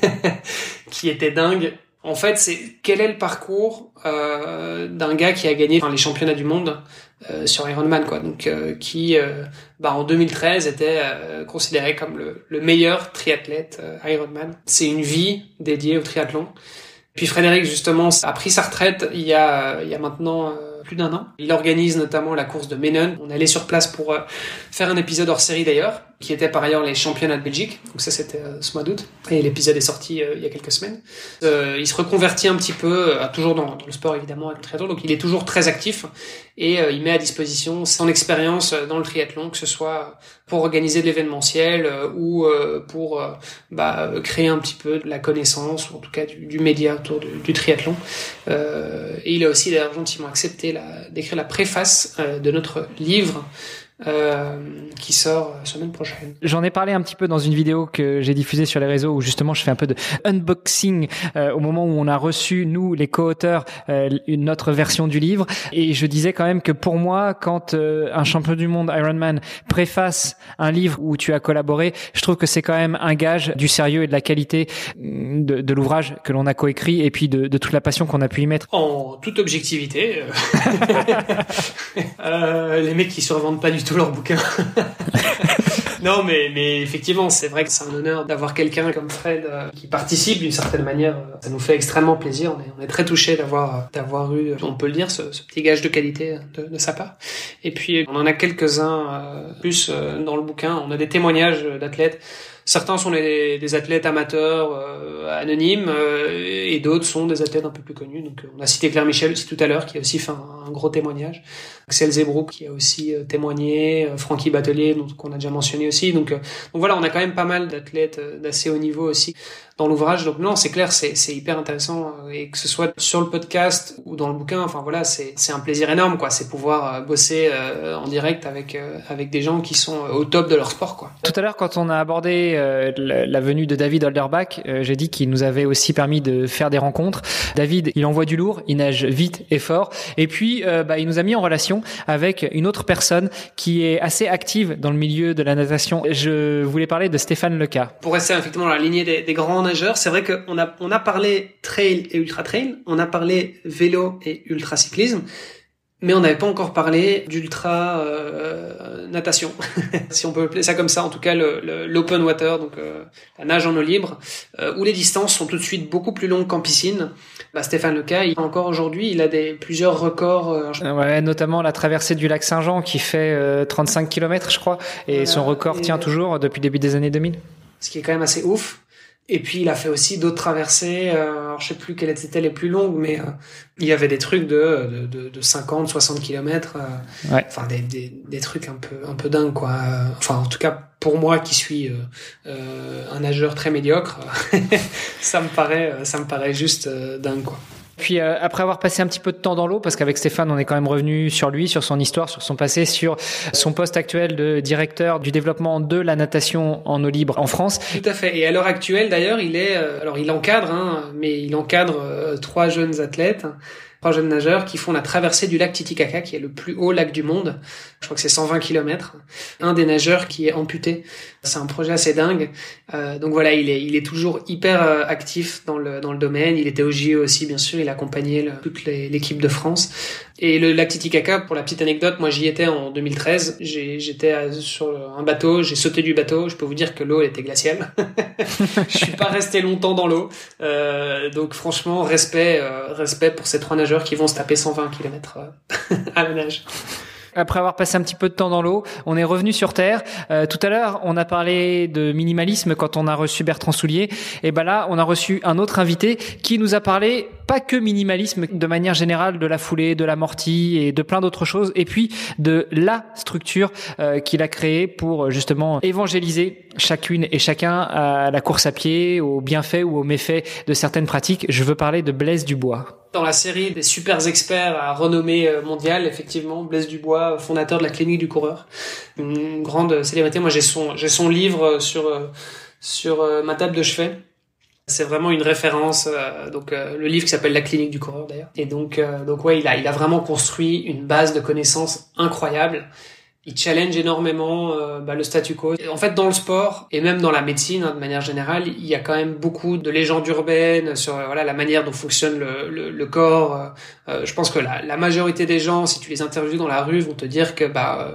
qui était dingue. En fait, quel est le parcours d'un gars qui a gagné les championnats du monde sur Ironman, quoi. Donc qui en 2013 était considéré comme le meilleur triathlète Ironman. C'est une vie dédiée au triathlon. Puis Frédéric justement a pris sa retraite il y a maintenant plus d'1 an. Il organise notamment la course de Menon. On allait sur place pour faire un épisode hors série d'ailleurs, qui était par ailleurs les championnats de Belgique. Donc ça, c'était ce mois d'août. Et l'épisode est sorti il y a quelques semaines. Il se reconvertit un petit peu, toujours dans le sport évidemment, avec le triathlon. Donc il est toujours très actif et il met à disposition son expérience dans le triathlon, que ce soit pour organiser de l'événementiel ou pour créer un petit peu de la connaissance, ou en tout cas du média autour du triathlon. Et il a aussi d'ailleurs gentiment accepté d'écrire la préface de notre livre qui sort semaine prochaine. J'en ai parlé un petit peu dans une vidéo que j'ai diffusée sur les réseaux où justement je fais un peu de unboxing au moment où on a reçu, nous les co-auteurs, notre version du livre, et je disais quand même que pour moi, quand un champion du monde Ironman préface un livre où tu as collaboré, je trouve que c'est quand même un gage du sérieux et de la qualité de l'ouvrage que l'on a coécrit, et puis de toute la passion qu'on a pu y mettre. En toute objectivité, les mecs qui survendent pas du tout leur bouquin. Non, mais effectivement, c'est vrai que c'est un honneur d'avoir quelqu'un comme Fred qui participe d'une certaine manière. Ça nous fait extrêmement plaisir. On est très touchés d'avoir eu, on peut le dire, ce petit gage de qualité de sa part. Et puis, on en a quelques-uns plus dans le bouquin. On a des témoignages d'athlètes. Certains sont des athlètes amateurs anonymes et d'autres sont des athlètes un peu plus connus. Donc on a cité Claire Michel aussi tout à l'heure qui a aussi fait un gros témoignage. Axel Zebrouk qui a aussi témoigné, Francky Batelier qu'on a déjà mentionné aussi. Donc voilà, on a quand même pas mal d'athlètes d'assez haut niveau aussi dans l'ouvrage. Donc non, c'est clair, c'est hyper intéressant et que ce soit sur le podcast ou dans le bouquin, enfin voilà, c'est un plaisir énorme quoi, c'est pouvoir bosser en direct avec des gens qui sont au top de leur sport quoi. Tout à l'heure quand on a abordé la venue de David Holderbach, j'ai dit qu'il nous avait aussi permis de faire des rencontres. David, il envoie du lourd, il nage vite et fort, et puis il nous a mis en relation avec une autre personne qui est assez active dans le milieu de la natation. Je voulais parler de Stéphane Leca. Pour rester effectivement dans la lignée des grands nageurs, c'est vrai qu'on a parlé trail et ultra trail, on a parlé vélo et ultra cyclisme, mais on n'avait pas encore parlé d'ultra natation, si on peut appeler ça comme ça, en tout cas l'open water, donc la nage en eau libre, où les distances sont tout de suite beaucoup plus longues qu'en piscine. Stéphane Leca, encore aujourd'hui, il a plusieurs records. Ouais, notamment la traversée du lac Saint-Jean qui fait 35 km, je crois, et voilà, son record tient toujours depuis le début des années 2000. Ce qui est quand même assez ouf. Et puis il a fait aussi d'autres traversées, alors je sais plus quelles étaient les plus longues, mais il y avait des trucs de 50, 60 km, ouais. Enfin des trucs un peu dingues quoi. Enfin en tout cas pour moi qui suis un nageur très médiocre, ça me paraît juste dingue quoi. Puis après avoir passé un petit peu de temps dans l'eau, parce qu'avec Stéphane on est quand même revenu sur lui, sur son histoire, sur son passé, sur son poste actuel de directeur du développement de la natation en eau libre en France. Tout à fait. Et à l'heure actuelle d'ailleurs, il encadre, mais il encadre 3 jeunes athlètes. 3 jeunes nageurs qui font la traversée du lac Titicaca, qui est le plus haut lac du monde. Je crois que c'est 120 km. Un des nageurs qui est amputé. C'est un projet assez dingue. Donc voilà, il est toujours hyper actif dans le domaine. Il était au JO aussi, bien sûr. Il accompagnait toute l'équipe de France. Et le lac Titicaca, pour la petite anecdote, moi j'y étais en 2013. J'étais sur un bateau, j'ai sauté du bateau. Je peux vous dire que l'eau était glaciale. Je suis pas resté longtemps dans l'eau. Donc franchement, respect pour ces 3 nageurs qui vont se taper 120 km à la nage. Après avoir passé un petit peu de temps dans l'eau, on est revenu sur Terre. Tout à l'heure, on a parlé de minimalisme quand on a reçu Bertrand Soulier. Et là, on a reçu un autre invité qui nous a parlé pas que minimalisme, de manière générale, de la foulée, de l'amorti et de plein d'autres choses. Et puis de la structure qu'il a créée pour justement évangéliser chacune et chacun à la course à pied, aux bienfaits ou aux méfaits de certaines pratiques. Je veux parler de Blaise Dubois. Dans la série des super experts à renommée mondiale, effectivement, Blaise Dubois, fondateur de la clinique du coureur, une grande célébrité. Moi, j'ai son livre sur ma table de chevet. C'est vraiment une référence. Le livre qui s'appelle La clinique du coureur d'ailleurs. Et donc ouais, il a vraiment construit une base de connaissances incroyable. Il challenge énormément le statu quo. En fait, dans le sport et même dans la médecine, de manière générale, il y a quand même beaucoup de légendes urbaines sur la manière dont fonctionne le corps. Je pense que la majorité des gens, si tu les interviews dans la rue, vont te dire que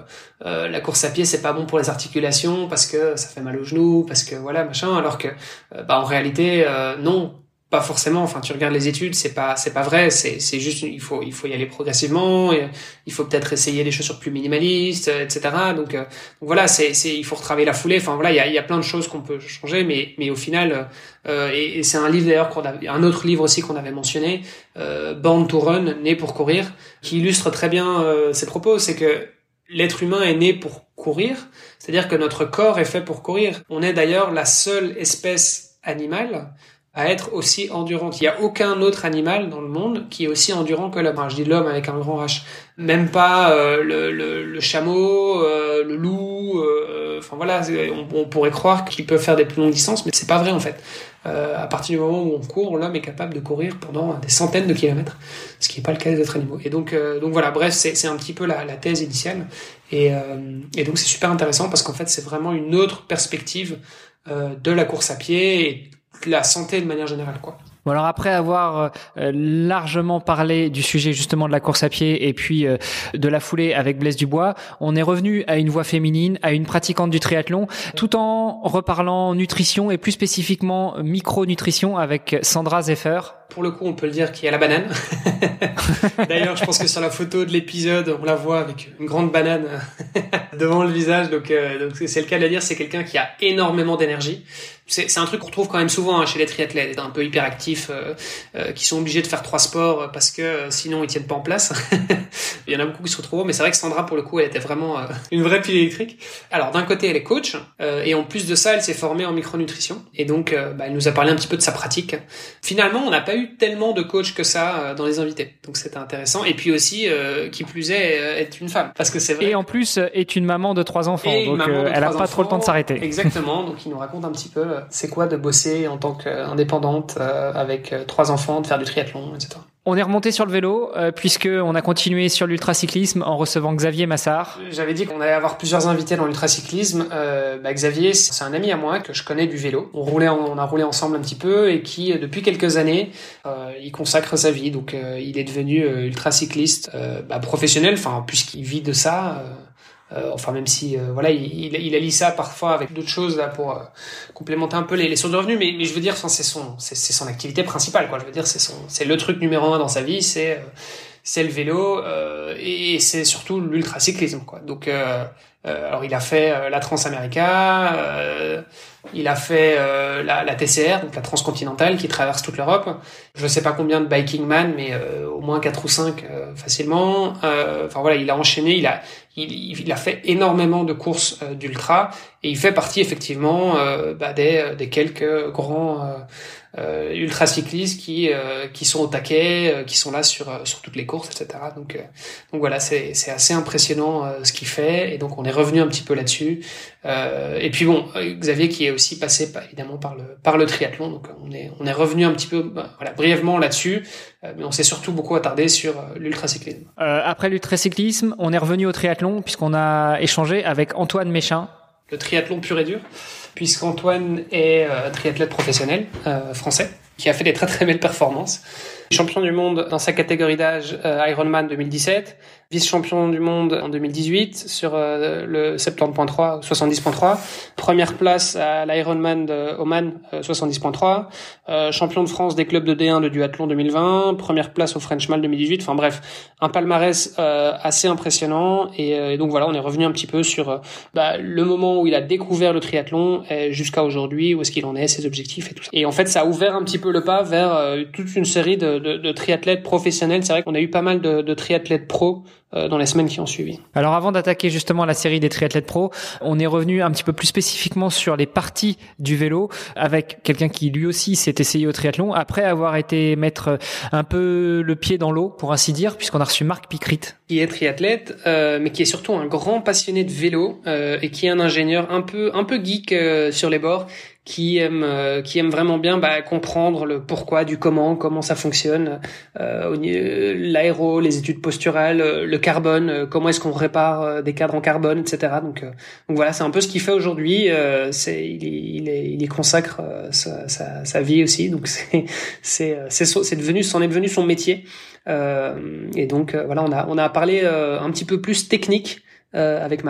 la course à pied c'est pas bon pour les articulations parce que ça fait mal aux genoux, parce que machin. Alors que en réalité, non. Pas forcément. Enfin, tu regardes les études, c'est pas vrai. C'est juste, il faut y aller progressivement. Et il faut peut-être essayer des chaussures plus minimalistes, etc. Donc voilà, il faut retravailler la foulée. Enfin voilà, il y a plein de choses qu'on peut changer, mais au final, et c'est un livre d'ailleurs un autre livre aussi qu'on avait mentionné, Born to Run, né pour courir, qui illustre très bien ces propos. C'est que l'être humain est né pour courir, c'est-à-dire que notre corps est fait pour courir. On est d'ailleurs la seule espèce animale à être aussi endurante. Il n'y a aucun autre animal dans le monde qui est aussi endurant que l'homme. Je dis l'homme avec un grand H. Même pas le chameau, le loup. Enfin voilà, on pourrait croire qu'ils peuvent faire des plus longues distances, mais c'est pas vrai en fait. À partir du moment où on court, l'homme est capable de courir pendant des centaines de kilomètres, ce qui n'est pas le cas des autres animaux. Et donc voilà, bref, c'est un petit peu la thèse initiale. Et donc c'est super intéressant parce qu'en fait c'est vraiment une autre perspective de la course à pied et de la santé de manière générale, quoi. Bon, alors après avoir largement parlé du sujet justement de la course à pied et puis de la foulée avec Blaise Dubois, on est revenu à une voix féminine, à une pratiquante du triathlon, tout en reparlant nutrition et plus spécifiquement micronutrition avec Sandra Zeffer. Pour le coup, on peut le dire qu'il y a la banane. D'ailleurs, je pense que sur la photo de l'épisode, on la voit avec une grande banane devant le visage. Donc c'est le cas de le dire, c'est quelqu'un qui a énormément d'énergie. C'est un truc qu'on retrouve quand même souvent chez les triathlètes, un peu hyperactifs, qui sont obligés de faire 3 sports parce que sinon ils tiennent pas en place. Il y en a beaucoup qui se retrouvent, mais c'est vrai que Sandra, pour le coup, elle était vraiment une vraie pile électrique. Alors d'un côté, elle est coach, et en plus de ça, elle s'est formée en micronutrition, et donc elle nous a parlé un petit peu de sa pratique. Finalement, on n'a pas eu tellement de coachs que ça dans les invités, donc c'était intéressant. Et puis aussi, qui plus est une femme, parce que c'est vrai. Et en plus, est une maman de 3 enfants, donc elle a pas trop le temps de s'arrêter. Exactement, donc il nous raconte un petit peu c'est quoi de bosser en tant qu'indépendante avec 3 enfants, de faire du triathlon, etc. On est remonté sur le vélo puisque on a continué sur l'ultracyclisme en recevant Xavier Massard. J'avais dit qu'on allait avoir plusieurs invités dans l'ultracyclisme. Xavier, c'est un ami à moi que je connais du vélo. On a roulé ensemble un petit peu et qui depuis quelques années il consacre sa vie. Donc il est devenu ultracycliste professionnel, enfin puisqu'il vit de ça. Même si voilà, il allie ça parfois avec d'autres choses là pour complémenter un peu les sources de revenus, mais je veux dire, c'est son activité principale, quoi. Je veux dire, c'est le truc numéro 1 dans sa vie, c'est le vélo et c'est surtout l'ultracyclisme, quoi. Donc alors il a fait la Transamerica, il a fait la TCR, donc la transcontinentale qui traverse toute l'Europe. Je sais pas combien de biking man, mais au moins 4 ou 5 facilement. Enfin voilà, il a enchaîné, il a fait énormément de courses d'ultra et il fait partie effectivement des quelques grands ultracyclistes qui sont au taquet, qui sont là sur toutes les courses, etc. Donc voilà, c'est assez impressionnant ce qu'il fait, et donc on est revenu un petit peu là-dessus. Et puis bon, Xavier qui est aussi passé évidemment par le triathlon, donc on est revenu un petit peu brièvement là-dessus, mais on s'est surtout beaucoup attardé sur l'ultracyclisme. Après l'ultracyclisme, on est revenu au triathlon puisqu'on a échangé avec Antoine Méchin. Le triathlon pur et dur, puisqu'Antoine est triathlète professionnel français, qui a fait des très très belles performances. Champion du monde dans sa catégorie d'âge Ironman 2017, vice-champion du monde en 2018 sur le 70.3 ou 70.3, première place à l'Ironman de Oman 70.3, champion de France des clubs de D1 de duathlon 2020, première place au French Mile 2018, enfin bref, un palmarès assez impressionnant, et donc voilà, on est revenu un petit peu sur le moment où il a découvert le triathlon jusqu'à aujourd'hui, où est-ce qu'il en est, ses objectifs et tout ça. Et en fait, ça a ouvert un petit peu le pas vers toute une série de triathlètes professionnels. C'est vrai qu'on a eu pas mal de triathlètes pros dans les semaines qui ont suivi. Alors avant d'attaquer justement la série des triathlètes pros, on est revenu un petit peu plus spécifiquement sur les parties du vélo avec quelqu'un qui lui aussi s'est essayé au triathlon après avoir été mettre un peu le pied dans l'eau, pour ainsi dire, puisqu'on a reçu Marc Picrit. Qui est triathlète, mais qui est surtout un grand passionné de vélo et qui est un ingénieur un peu geek sur les bords, qui aime vraiment bien comprendre le pourquoi du comment ça fonctionne, l'aéro, les études posturales, le carbone, comment est-ce qu'on répare des cadres en carbone, etc. Donc voilà, c'est un peu ce qu'il fait aujourd'hui. Il y consacre sa vie aussi. Donc c'en est devenu son métier. Et donc voilà, on a parlé un petit peu plus technique avec Marc.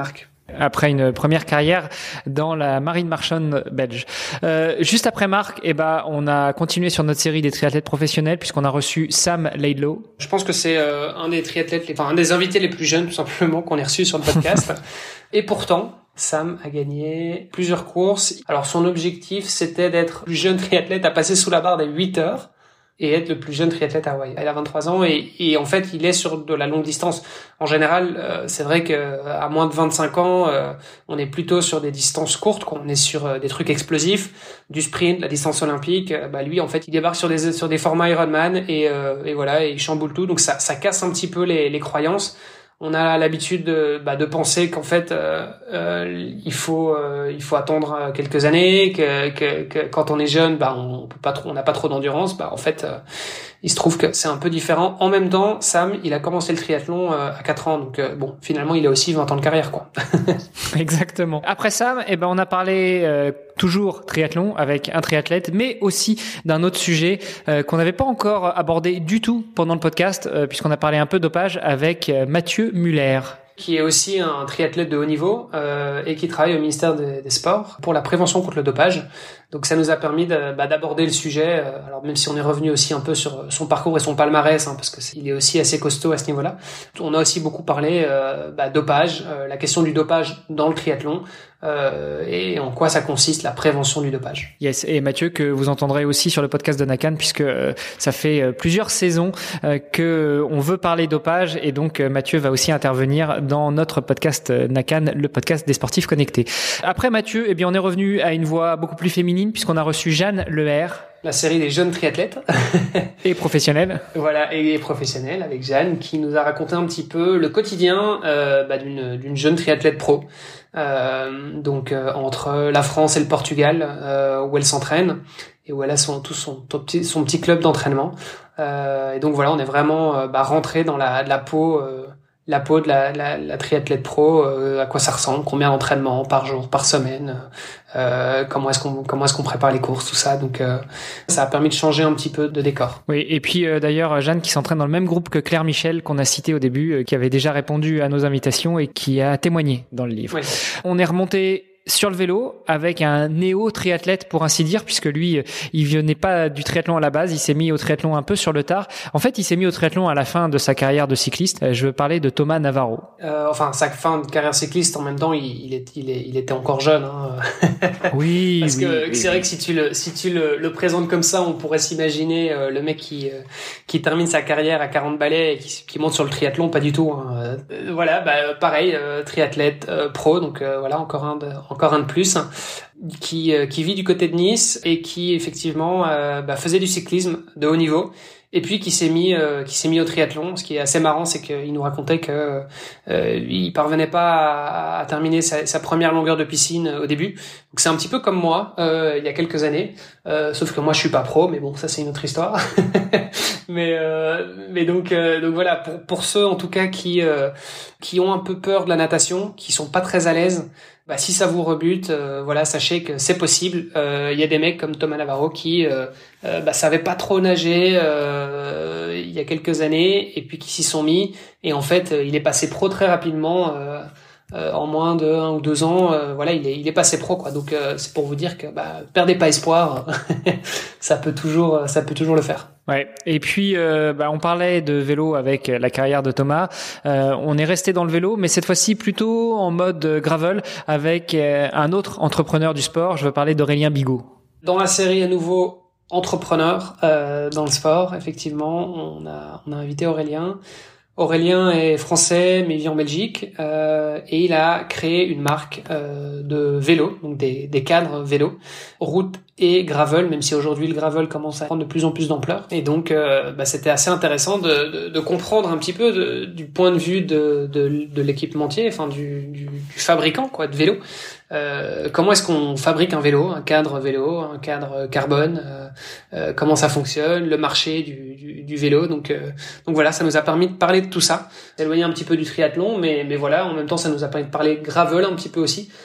après une première carrière dans la marine marchande belge. Juste après Marc, on a continué sur notre série des triathlètes professionnels puisqu'on a reçu Sam Laidlow. Je pense que c'est un des invités les plus jeunes tout simplement qu'on ait reçu sur le podcast. Et pourtant, Sam a gagné plusieurs courses. Alors son objectif, c'était d'être le plus jeune triathlète à passer sous la barre des 8 heures et être le plus jeune triathlète à Hawaï. Il a 23 ans et en fait, il est sur de la longue distance. En général, c'est vrai que à moins de 25 ans, on est plutôt sur des distances courtes, quoi. On est sur des trucs explosifs, du sprint, la distance olympique. Lui, en fait, il débarque sur des formats Ironman et voilà, et il chamboule tout. Donc ça casse un petit peu les croyances. On a l'habitude de penser qu'en fait il faut attendre quelques années, que quand on est jeune on n'a pas trop d'endurance. En fait il se trouve que c'est un peu différent. En même temps, Sam, il a commencé le triathlon à 4 ans, donc finalement il a aussi 20 ans de carrière, quoi. Exactement. Après Sam, on a parlé toujours triathlon avec un triathlète, mais aussi d'un autre sujet qu'on n'avait pas encore abordé du tout pendant le podcast, puisqu'on a parlé un peu dopage avec Mathieu Muller, qui est aussi un triathlète de haut niveau et qui travaille au ministère des Sports pour la prévention contre le dopage. Donc ça nous a permis d'aborder le sujet. Alors même si on est revenu aussi un peu sur son parcours et son palmarès, parce que il est aussi assez costaud à ce niveau-là. On a aussi beaucoup parlé dopage, la question du dopage dans le triathlon et en quoi ça consiste la prévention du dopage. Yes, et Mathieu que vous entendrez aussi sur le podcast de Nakan puisque ça fait plusieurs saisons que on veut parler dopage et donc Mathieu va aussi intervenir dans notre podcast Nakan, le podcast des sportifs connectés. Après Mathieu, on est revenu à une voix beaucoup plus féminine puisqu'on a reçu Jeanne Leher. La série des jeunes triathlètes. Et professionnels. Voilà, et professionnels avec Jeanne qui nous a raconté un petit peu le quotidien d'une jeune triathlète pro. Entre la France et le Portugal où elle s'entraîne et où elle a son petit club d'entraînement. Et donc voilà, on est vraiment rentré dans la peau de la triathlète pro, à quoi ça ressemble, combien d'entraînements par jour, par semaine, comment est-ce qu'on prépare les courses, tout ça. Donc ça a permis de changer un petit peu de décor. Oui, et puis d'ailleurs Jeanne qui s'entraîne dans le même groupe que Claire Michel qu'on a cité au début, qui avait déjà répondu à nos invitations et qui a témoigné dans le livre. Oui. On est remonté sur le vélo avec un néo-triathlète pour ainsi dire, puisque lui, il venait pas du triathlon à la base, il s'est mis au triathlon un peu sur le tard. En fait, il s'est mis au triathlon à la fin de sa carrière de cycliste. Je veux parler de Thomas Navarro. Sa fin de carrière cycliste, en même temps, il était encore jeune. Oui. Parce que oui, c'est vrai que si tu le présentes comme ça, on pourrait s'imaginer le mec qui termine sa carrière à 40 balais et qui monte sur le triathlon, pas du tout. Pareil, triathlète pro, donc voilà, encore un de plus, qui vit du côté de Nice et qui effectivement faisait du cyclisme de haut niveau et puis qui s'est mis au triathlon. Ce qui est assez marrant, c'est qu'il nous racontait que il parvenait pas à terminer sa première longueur de piscine au début. Donc c'est un petit peu comme moi il y a quelques années, sauf que moi je suis pas pro, mais bon, ça c'est une autre histoire. mais donc voilà, pour ceux en tout cas qui ont un peu peur de la natation, qui sont pas très à l'aise, si ça vous rebute, sachez que c'est possible. Il y a des mecs comme Thomas Navarro qui savaient pas trop nager il y a quelques années et puis qui s'y sont mis, et en fait il est passé pro très rapidement. En moins de 1 ou 2 ans, il est passé pro, quoi. Donc c'est pour vous dire que perdez pas espoir, ça peut toujours le faire. Ouais. Et puis on parlait de vélo avec la carrière de Thomas. On est resté dans le vélo, mais cette fois-ci plutôt en mode gravel avec un autre entrepreneur du sport. Je veux parler d'Aurélien Bigot. Dans la série à nouveau entrepreneur dans le sport, effectivement, on a invité Aurélien. Aurélien est français mais vit en Belgique et il a créé une marque de vélo, donc des cadres vélo, route et gravel, même si aujourd'hui le gravel commence à prendre de plus en plus d'ampleur. Et donc c'était assez intéressant de comprendre un petit peu du point de vue de l'équipementier, enfin du fabricant, quoi, de vélo. Comment est-ce qu'on fabrique un vélo, un cadre carbone, comment ça fonctionne, le marché du vélo. Donc voilà, ça nous a permis de parler de tout ça, d'éloigner un petit peu du triathlon, mais voilà, en même temps ça nous a permis de parler gravel un petit peu aussi,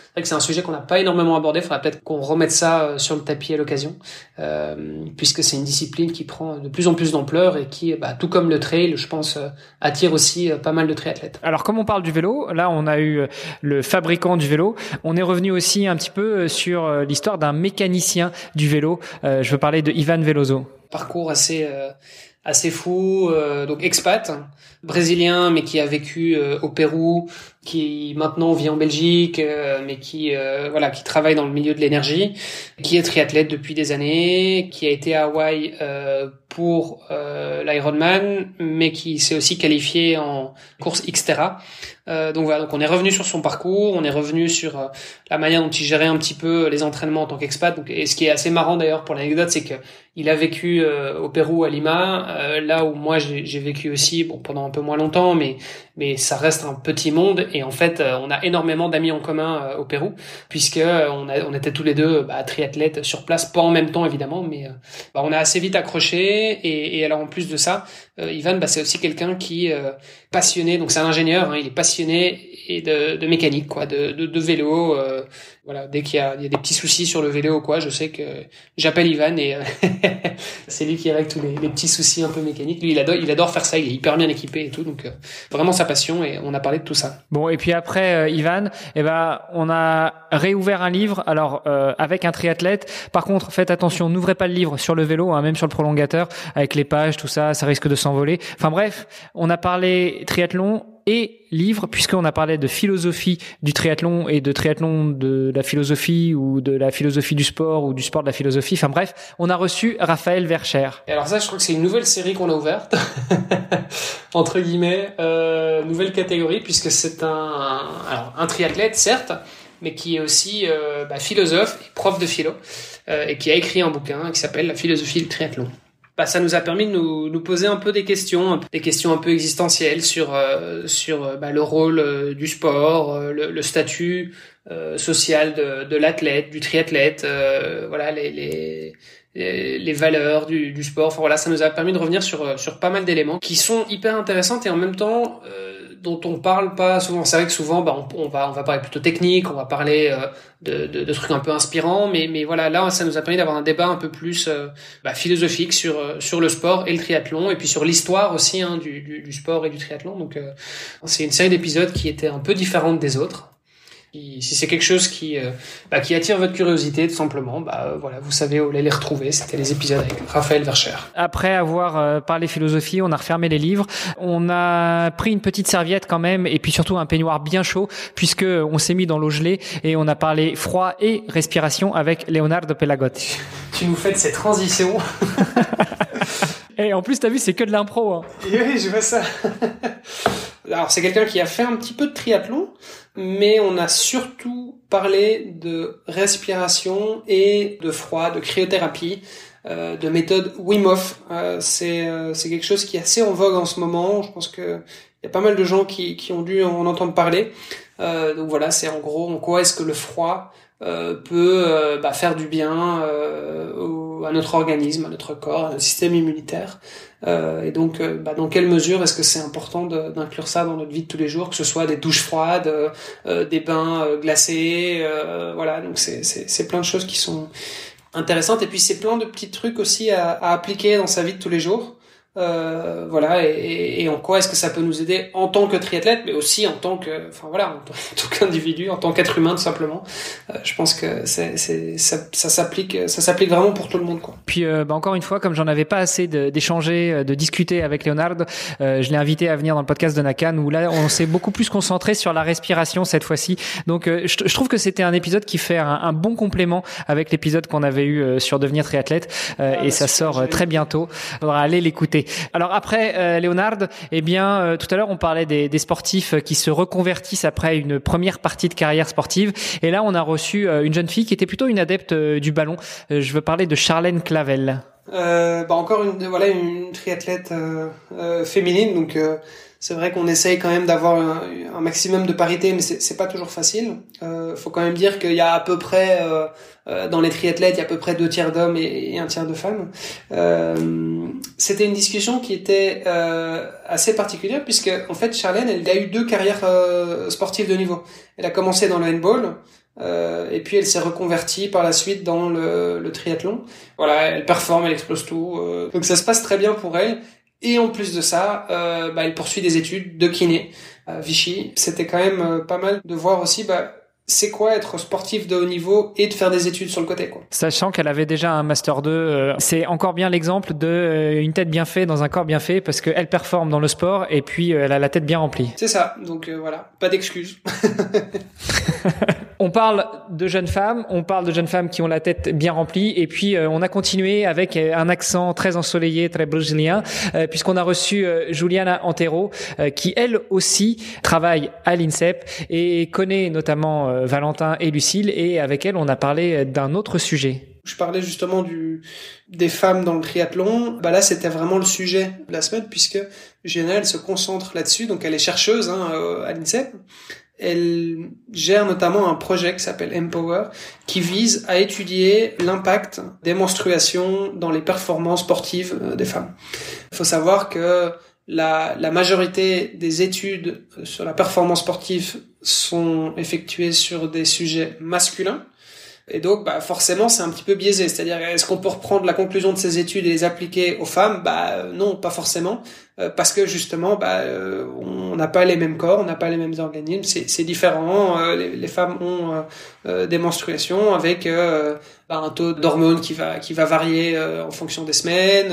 vrai que c'est un sujet qu'on n'a pas énormément abordé. Il faudra peut-être qu'on remette ça sur le tapis à l'occasion, puisque c'est une discipline qui prend de plus en plus d'ampleur et qui, tout comme le trail, je pense, attire aussi pas mal de triathlètes. Alors, comme on parle du vélo, là, on a eu le fabricant du vélo. On est revenu aussi un petit peu sur l'histoire d'un mécanicien du vélo. Je veux parler de Ivan Veloso. Parcours assez fou, donc expat, brésilien, mais qui a vécu au Pérou, qui maintenant vit en Belgique, mais qui travaille dans le milieu de l'énergie, qui est triathlète depuis des années, qui a été à Hawaï pour l'Ironman, mais qui s'est aussi qualifié en course Xterra. Donc on est revenu sur son parcours, on est revenu sur la manière dont il gérait un petit peu les entraînements en tant qu'expat. Et ce qui est assez marrant d'ailleurs pour l'anecdote, c'est que il a vécu au Pérou, à Lima, là où moi j'ai vécu aussi, pendant un peu moins longtemps, mais ça reste un petit monde. Et en fait, on a énormément d'amis en commun au Pérou, puisque on était tous les deux triathlètes sur place, pas en même temps évidemment, mais on a assez vite accroché. Et alors en plus de ça, Ivan, c'est aussi quelqu'un qui est passionné. Donc c'est un ingénieur, il est passionné et de mécanique, de vélo. Dès qu'il y a des petits soucis sur le vélo ou quoi, je sais que j'appelle Ivan et c'est lui qui règle tous les petits soucis un peu mécaniques. Lui, il adore faire ça, il est hyper bien équipé et tout, donc vraiment sa passion, et on a parlé de tout ça. Bon, et puis après Ivan, on a réouvert un livre, alors avec un triathlète. Par contre, faites attention, n'ouvrez pas le livre sur le vélo, même sur le prolongateur, avec les pages, tout ça, ça risque de s'envoler. Enfin bref, on a parlé triathlon et livre, puisqu'on a parlé de philosophie du triathlon et de triathlon de la philosophie, ou de la philosophie du sport, ou du sport de la philosophie. Enfin bref, on a reçu Raphaël Verscher. Et alors ça, je crois que c'est une nouvelle série qu'on a ouverte, entre guillemets, nouvelle catégorie, puisque c'est un triathlète, certes, mais qui est aussi philosophe et prof de philo, et qui a écrit un bouquin qui s'appelle La philosophie du triathlon. Ça nous a permis de nous poser un peu des questions un peu existentielles sur le rôle du sport, le statut social de l'athlète, du triathlète, les valeurs du sport. Enfin voilà, ça nous a permis de revenir sur pas mal d'éléments qui sont hyper intéressantes et en même temps dont on parle pas souvent. C'est vrai que souvent on va parler plutôt technique, on va parler de trucs un peu inspirants, mais voilà, là ça nous a permis d'avoir un débat un peu plus philosophique sur le sport et le triathlon, et puis sur l'histoire aussi du sport et du triathlon. Donc c'est une série d'épisodes qui était un peu différente des autres. Si c'est quelque chose qui attire votre curiosité, tout simplement, vous savez où aller les retrouver. C'était les épisodes avec Raphaël Verscher. Après avoir parlé philosophie, on a refermé les livres. On a pris une petite serviette quand même, et puis surtout un peignoir bien chaud, puisque on s'est mis dans l'eau gelée et on a parlé froid et respiration avec Leonardo Pelagotti. Tu nous fais de ces transitions. Et en plus, t'as vu, c'est que de l'impro, hein. Oui, je vois ça. Alors, c'est quelqu'un qui a fait un petit peu de triathlon, mais on a surtout parlé de respiration et de froid, de cryothérapie, de méthode Wim Hof. C'est quelque chose qui est assez en vogue en ce moment. Je pense que il y a pas mal de gens qui ont dû en entendre parler. Donc voilà, c'est en gros en quoi est-ce que le froid peut faire du bien à notre organisme, à notre corps, à notre système immunitaire. Et donc, dans quelle mesure est-ce que c'est important d'inclure ça dans notre vie de tous les jours, que ce soit des douches froides, des bains glacés, voilà. Donc c'est plein de choses qui sont intéressantes, et puis c'est plein de petits trucs aussi à appliquer dans sa vie de tous les jours. Et en quoi est-ce que ça peut nous aider en tant que triathlète, mais aussi en tant en tant qu'individu, en tant qu'être humain, tout simplement. Je pense que ça s'applique vraiment pour tout le monde, quoi. Puis encore une fois, comme j'en avais pas assez d'échanger, de discuter avec Leonardo, je l'ai invité à venir dans le podcast de Nakan, où là on s'est beaucoup plus concentré sur la respiration cette fois-ci. Donc je trouve que c'était un épisode qui fait un bon complément avec l'épisode qu'on avait eu sur devenir triathlète, et ça sort très bientôt. Faudra aller l'écouter. Alors après Leonardo, tout à l'heure on parlait des sportifs qui se reconvertissent après une première partie de carrière sportive, et là on a reçu une jeune fille qui était plutôt une adepte du ballon. Je veux parler de Charlène Clavel. Encore une triathlète féminine, donc c'est vrai qu'on essaye quand même d'avoir un maximum de parité, mais c'est pas toujours facile. Faut quand même dire qu'il y a à peu près dans les triathlètes, il y a à peu près 2/3 d'hommes et 1/3 de femmes. C'était une discussion qui était assez particulière, puisque en fait Charlène, elle a eu 2 carrières sportives de niveau. Elle a commencé dans le handball, Et puis elle s'est reconvertie par la suite dans le triathlon. Voilà, elle performe, elle explose tout. Donc ça se passe très bien pour elle. Et en plus de ça, elle poursuit des études de kiné à Vichy. C'était quand même pas mal de voir aussi c'est quoi être sportif de haut niveau et de faire des études sur le côté, quoi. Sachant qu'elle avait déjà un Master 2, c'est encore bien l'exemple de une tête bien faite dans un corps bien fait, parce qu'elle performe dans le sport et puis elle a la tête bien remplie. C'est ça, donc voilà, pas d'excuses. On parle de jeunes femmes qui ont la tête bien remplie, et puis on a continué avec un accent très ensoleillé, très brésilien, puisqu'on a reçu Juliana Antero, qui elle aussi travaille à l'INSEP et connaît notamment Valentin et Lucille, et avec elle on a parlé d'un autre sujet. Je parlais justement des femmes dans le triathlon. Là, c'était vraiment le sujet de la semaine, puisque Juliana, elle se concentre là-dessus, donc elle est chercheuse à l'INSEP. Elle gère notamment un projet qui s'appelle Empower, qui vise à étudier l'impact des menstruations dans les performances sportives des femmes. Il faut savoir que la majorité des études sur la performance sportive sont effectuées sur des sujets masculins. Et donc, forcément, c'est un petit peu biaisé. C'est-à-dire, est-ce qu'on peut reprendre la conclusion de ces études et les appliquer aux femmes? Non, pas forcément. Parce que justement, on n'a pas les mêmes corps, on n'a pas les mêmes organismes, c'est différent. Les femmes ont des menstruations avec un taux d'hormones qui va varier en fonction des semaines,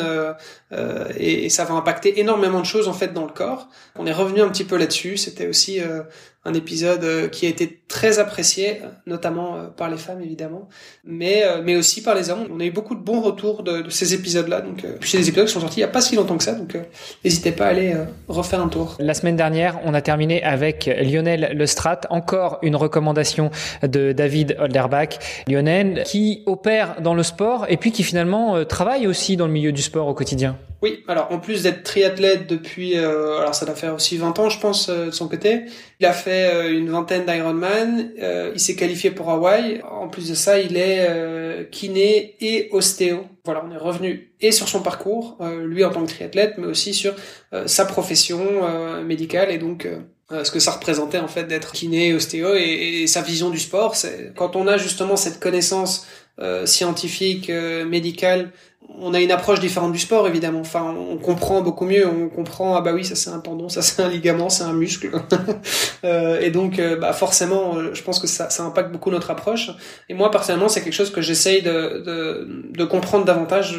et ça va impacter énormément de choses en fait dans le corps. On est revenu un petit peu là-dessus. C'était aussi un épisode qui a été très apprécié, notamment par les femmes évidemment, mais aussi par les hommes. On a eu beaucoup de bons retours de ces épisodes-là. Donc, c'est des épisodes qui sont sortis il y a pas si longtemps que ça, donc n'hésitez pas à aller refaire un tour. La semaine dernière, on a terminé avec Lionel Lestrade, encore une recommandation de David Holderbach. Lionel qui opère dans le sport et puis qui finalement travaille aussi dans le milieu du sport au quotidien. Oui, alors en plus d'être triathlète depuis, alors ça doit faire aussi 20 ans je pense de son côté, il a fait une vingtaine d'Ironman, il s'est qualifié pour Hawaï, en plus de ça il est kiné et ostéo. Voilà, on est revenu et sur son parcours, lui en tant que triathlète, mais aussi sur sa profession médicale et donc ce que ça représentait en fait d'être kiné, ostéo et sa vision du sport. C'est quand on a justement cette connaissance scientifique, médicale, on a une approche différente du sport évidemment. Enfin, on comprend beaucoup mieux. On comprend oui, ça c'est un tendon, ça c'est un ligament, c'est un muscle. Et donc forcément, je pense que ça impacte beaucoup notre approche. Et moi personnellement, c'est quelque chose que j'essaye de comprendre davantage.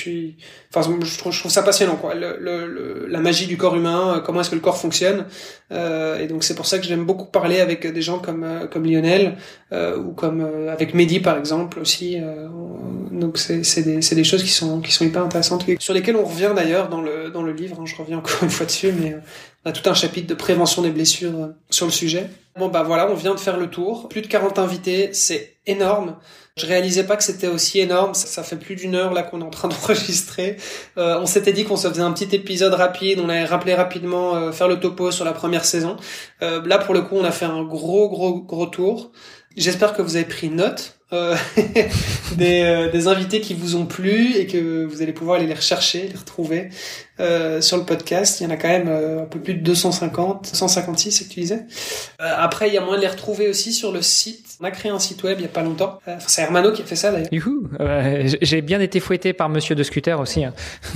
Je trouve ça passionnant quoi. La magie du corps humain, comment est-ce que le corps fonctionne. Et donc c'est pour ça que j'aime beaucoup parler avec des gens comme Lionel ou comme avec Mehdi par exemple aussi. Donc c'est des choses qui sont hyper intéressantes, sur lesquelles on revient d'ailleurs dans le livre, je reviens encore une fois dessus, mais on a tout un chapitre de prévention des blessures sur le sujet. Bon voilà, on vient de faire le tour, plus de 40 invités, c'est énorme. Je réalisais pas que c'était aussi énorme, ça fait plus d'1 heure là qu'on est en train d'enregistrer. On s'était dit qu'on se faisait un petit épisode rapide, on allait rappeler rapidement, faire le topo sur la première saison. Là pour le coup on a fait un gros tour. J'espère que vous avez pris note des invités qui vous ont plu et que vous allez pouvoir aller les rechercher, les retrouver sur le podcast. Il y en a quand même un peu plus de 250, 156 c'est que tu disais. Après il y a moyen de les retrouver aussi sur le site. On a créé un site web il y a pas longtemps. C'est Hermano qui a fait ça d'ailleurs. Youhou, j'ai bien été fouetté par Monsieur de Scooter aussi.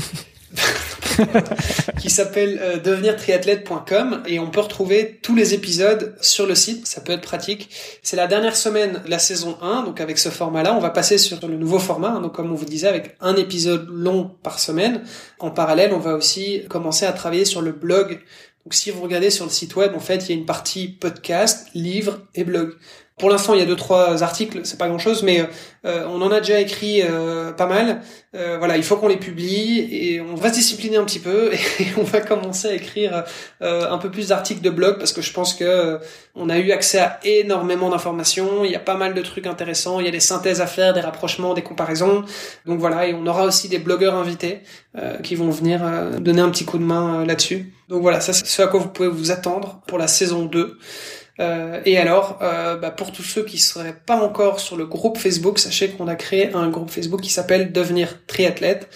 Qui s'appelle devenirtriathlète.com et on peut retrouver tous les épisodes sur le site, ça peut être pratique. C'est la dernière semaine de la saison 1, donc avec ce format-là, on va passer sur le nouveau format, donc comme on vous disait, avec un épisode long par semaine. En parallèle, on va aussi commencer à travailler sur le blog. Donc si vous regardez sur le site web, en fait, il y a une partie podcast, livre et blog. Pour l'instant, il y a 2-3 articles, c'est pas grand-chose, mais on en a déjà écrit pas mal. Voilà, il faut qu'on les publie et on va se discipliner un petit peu et on va commencer à écrire un peu plus d'articles de blog parce que je pense que on a eu accès à énormément d'informations. Il y a pas mal de trucs intéressants. Il y a des synthèses à faire, des rapprochements, des comparaisons. Donc voilà, et on aura aussi des blogueurs invités qui vont venir donner un petit coup de main là-dessus. Donc voilà, ça c'est ce à quoi vous pouvez vous attendre pour la saison 2. Et alors, pour tous ceux qui seraient pas encore sur le groupe Facebook, sachez qu'on a créé un groupe Facebook qui s'appelle Devenir Triathlète.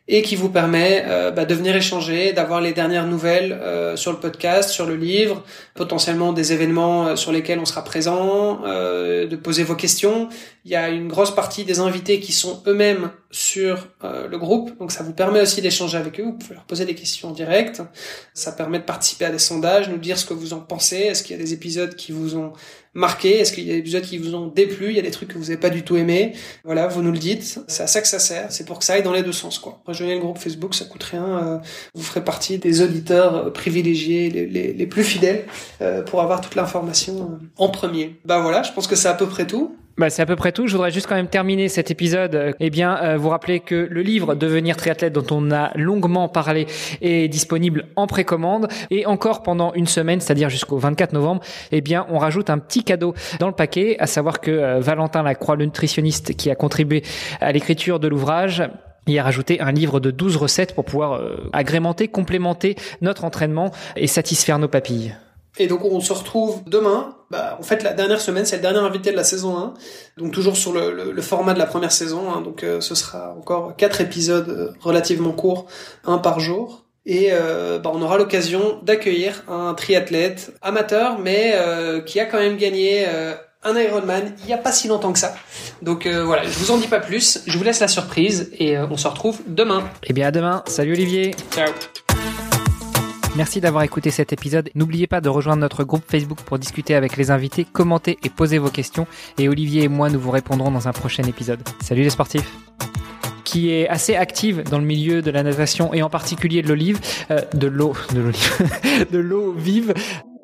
et qui vous permet de venir échanger, d'avoir les dernières nouvelles sur le podcast, sur le livre, potentiellement des événements sur lesquels on sera présent, de poser vos questions. Il y a une grosse partie des invités qui sont eux-mêmes sur le groupe, donc ça vous permet aussi d'échanger avec eux, vous pouvez leur poser des questions en direct, ça permet de participer à des sondages, nous dire ce que vous en pensez, est-ce qu'il y a des épisodes qui vous ont marqué, est-ce qu'il y a des épisodes qui vous ont déplu, il y a des trucs que vous n'avez pas du tout aimé, voilà, vous nous le dites, c'est à ça que ça sert, c'est pour que ça aille dans les deux sens, quoi. Rejoignez le groupe Facebook, ça coûte rien, vous ferez partie des auditeurs privilégiés, les plus fidèles, pour avoir toute l'information en premier. Voilà, je pense que c'est à peu près tout. C'est à peu près tout. Je voudrais juste quand même terminer cet épisode. Vous rappeler que le livre Devenir triathlète dont on a longuement parlé est disponible en précommande et encore pendant une semaine, c'est-à-dire jusqu'au 24 novembre. On rajoute un petit cadeau dans le paquet, à savoir que Valentin Lacroix, le nutritionniste qui a contribué à l'écriture de l'ouvrage, il a rajouté un livre de 12 recettes pour pouvoir agrémenter, complémenter notre entraînement et satisfaire nos papilles. Et donc on se retrouve demain. En fait, la dernière semaine, c'est le dernier invité de la saison 1. Donc toujours sur le format de la première saison. Donc ce sera encore 4 épisodes relativement courts, 1 par jour. Et on aura l'occasion d'accueillir un triathlète amateur, mais qui a quand même gagné un Ironman il y a pas si longtemps que ça. Donc voilà, je vous en dis pas plus. Je vous laisse la surprise et on se retrouve demain. À demain. Salut Olivier. Ciao. Merci d'avoir écouté cet épisode. N'oubliez pas de rejoindre notre groupe Facebook pour discuter avec les invités, commenter et poser vos questions. Et Olivier et moi, nous vous répondrons dans un prochain épisode. Salut les sportifs! Qui est assez active dans le milieu de la natation et en particulier de l'eau vive.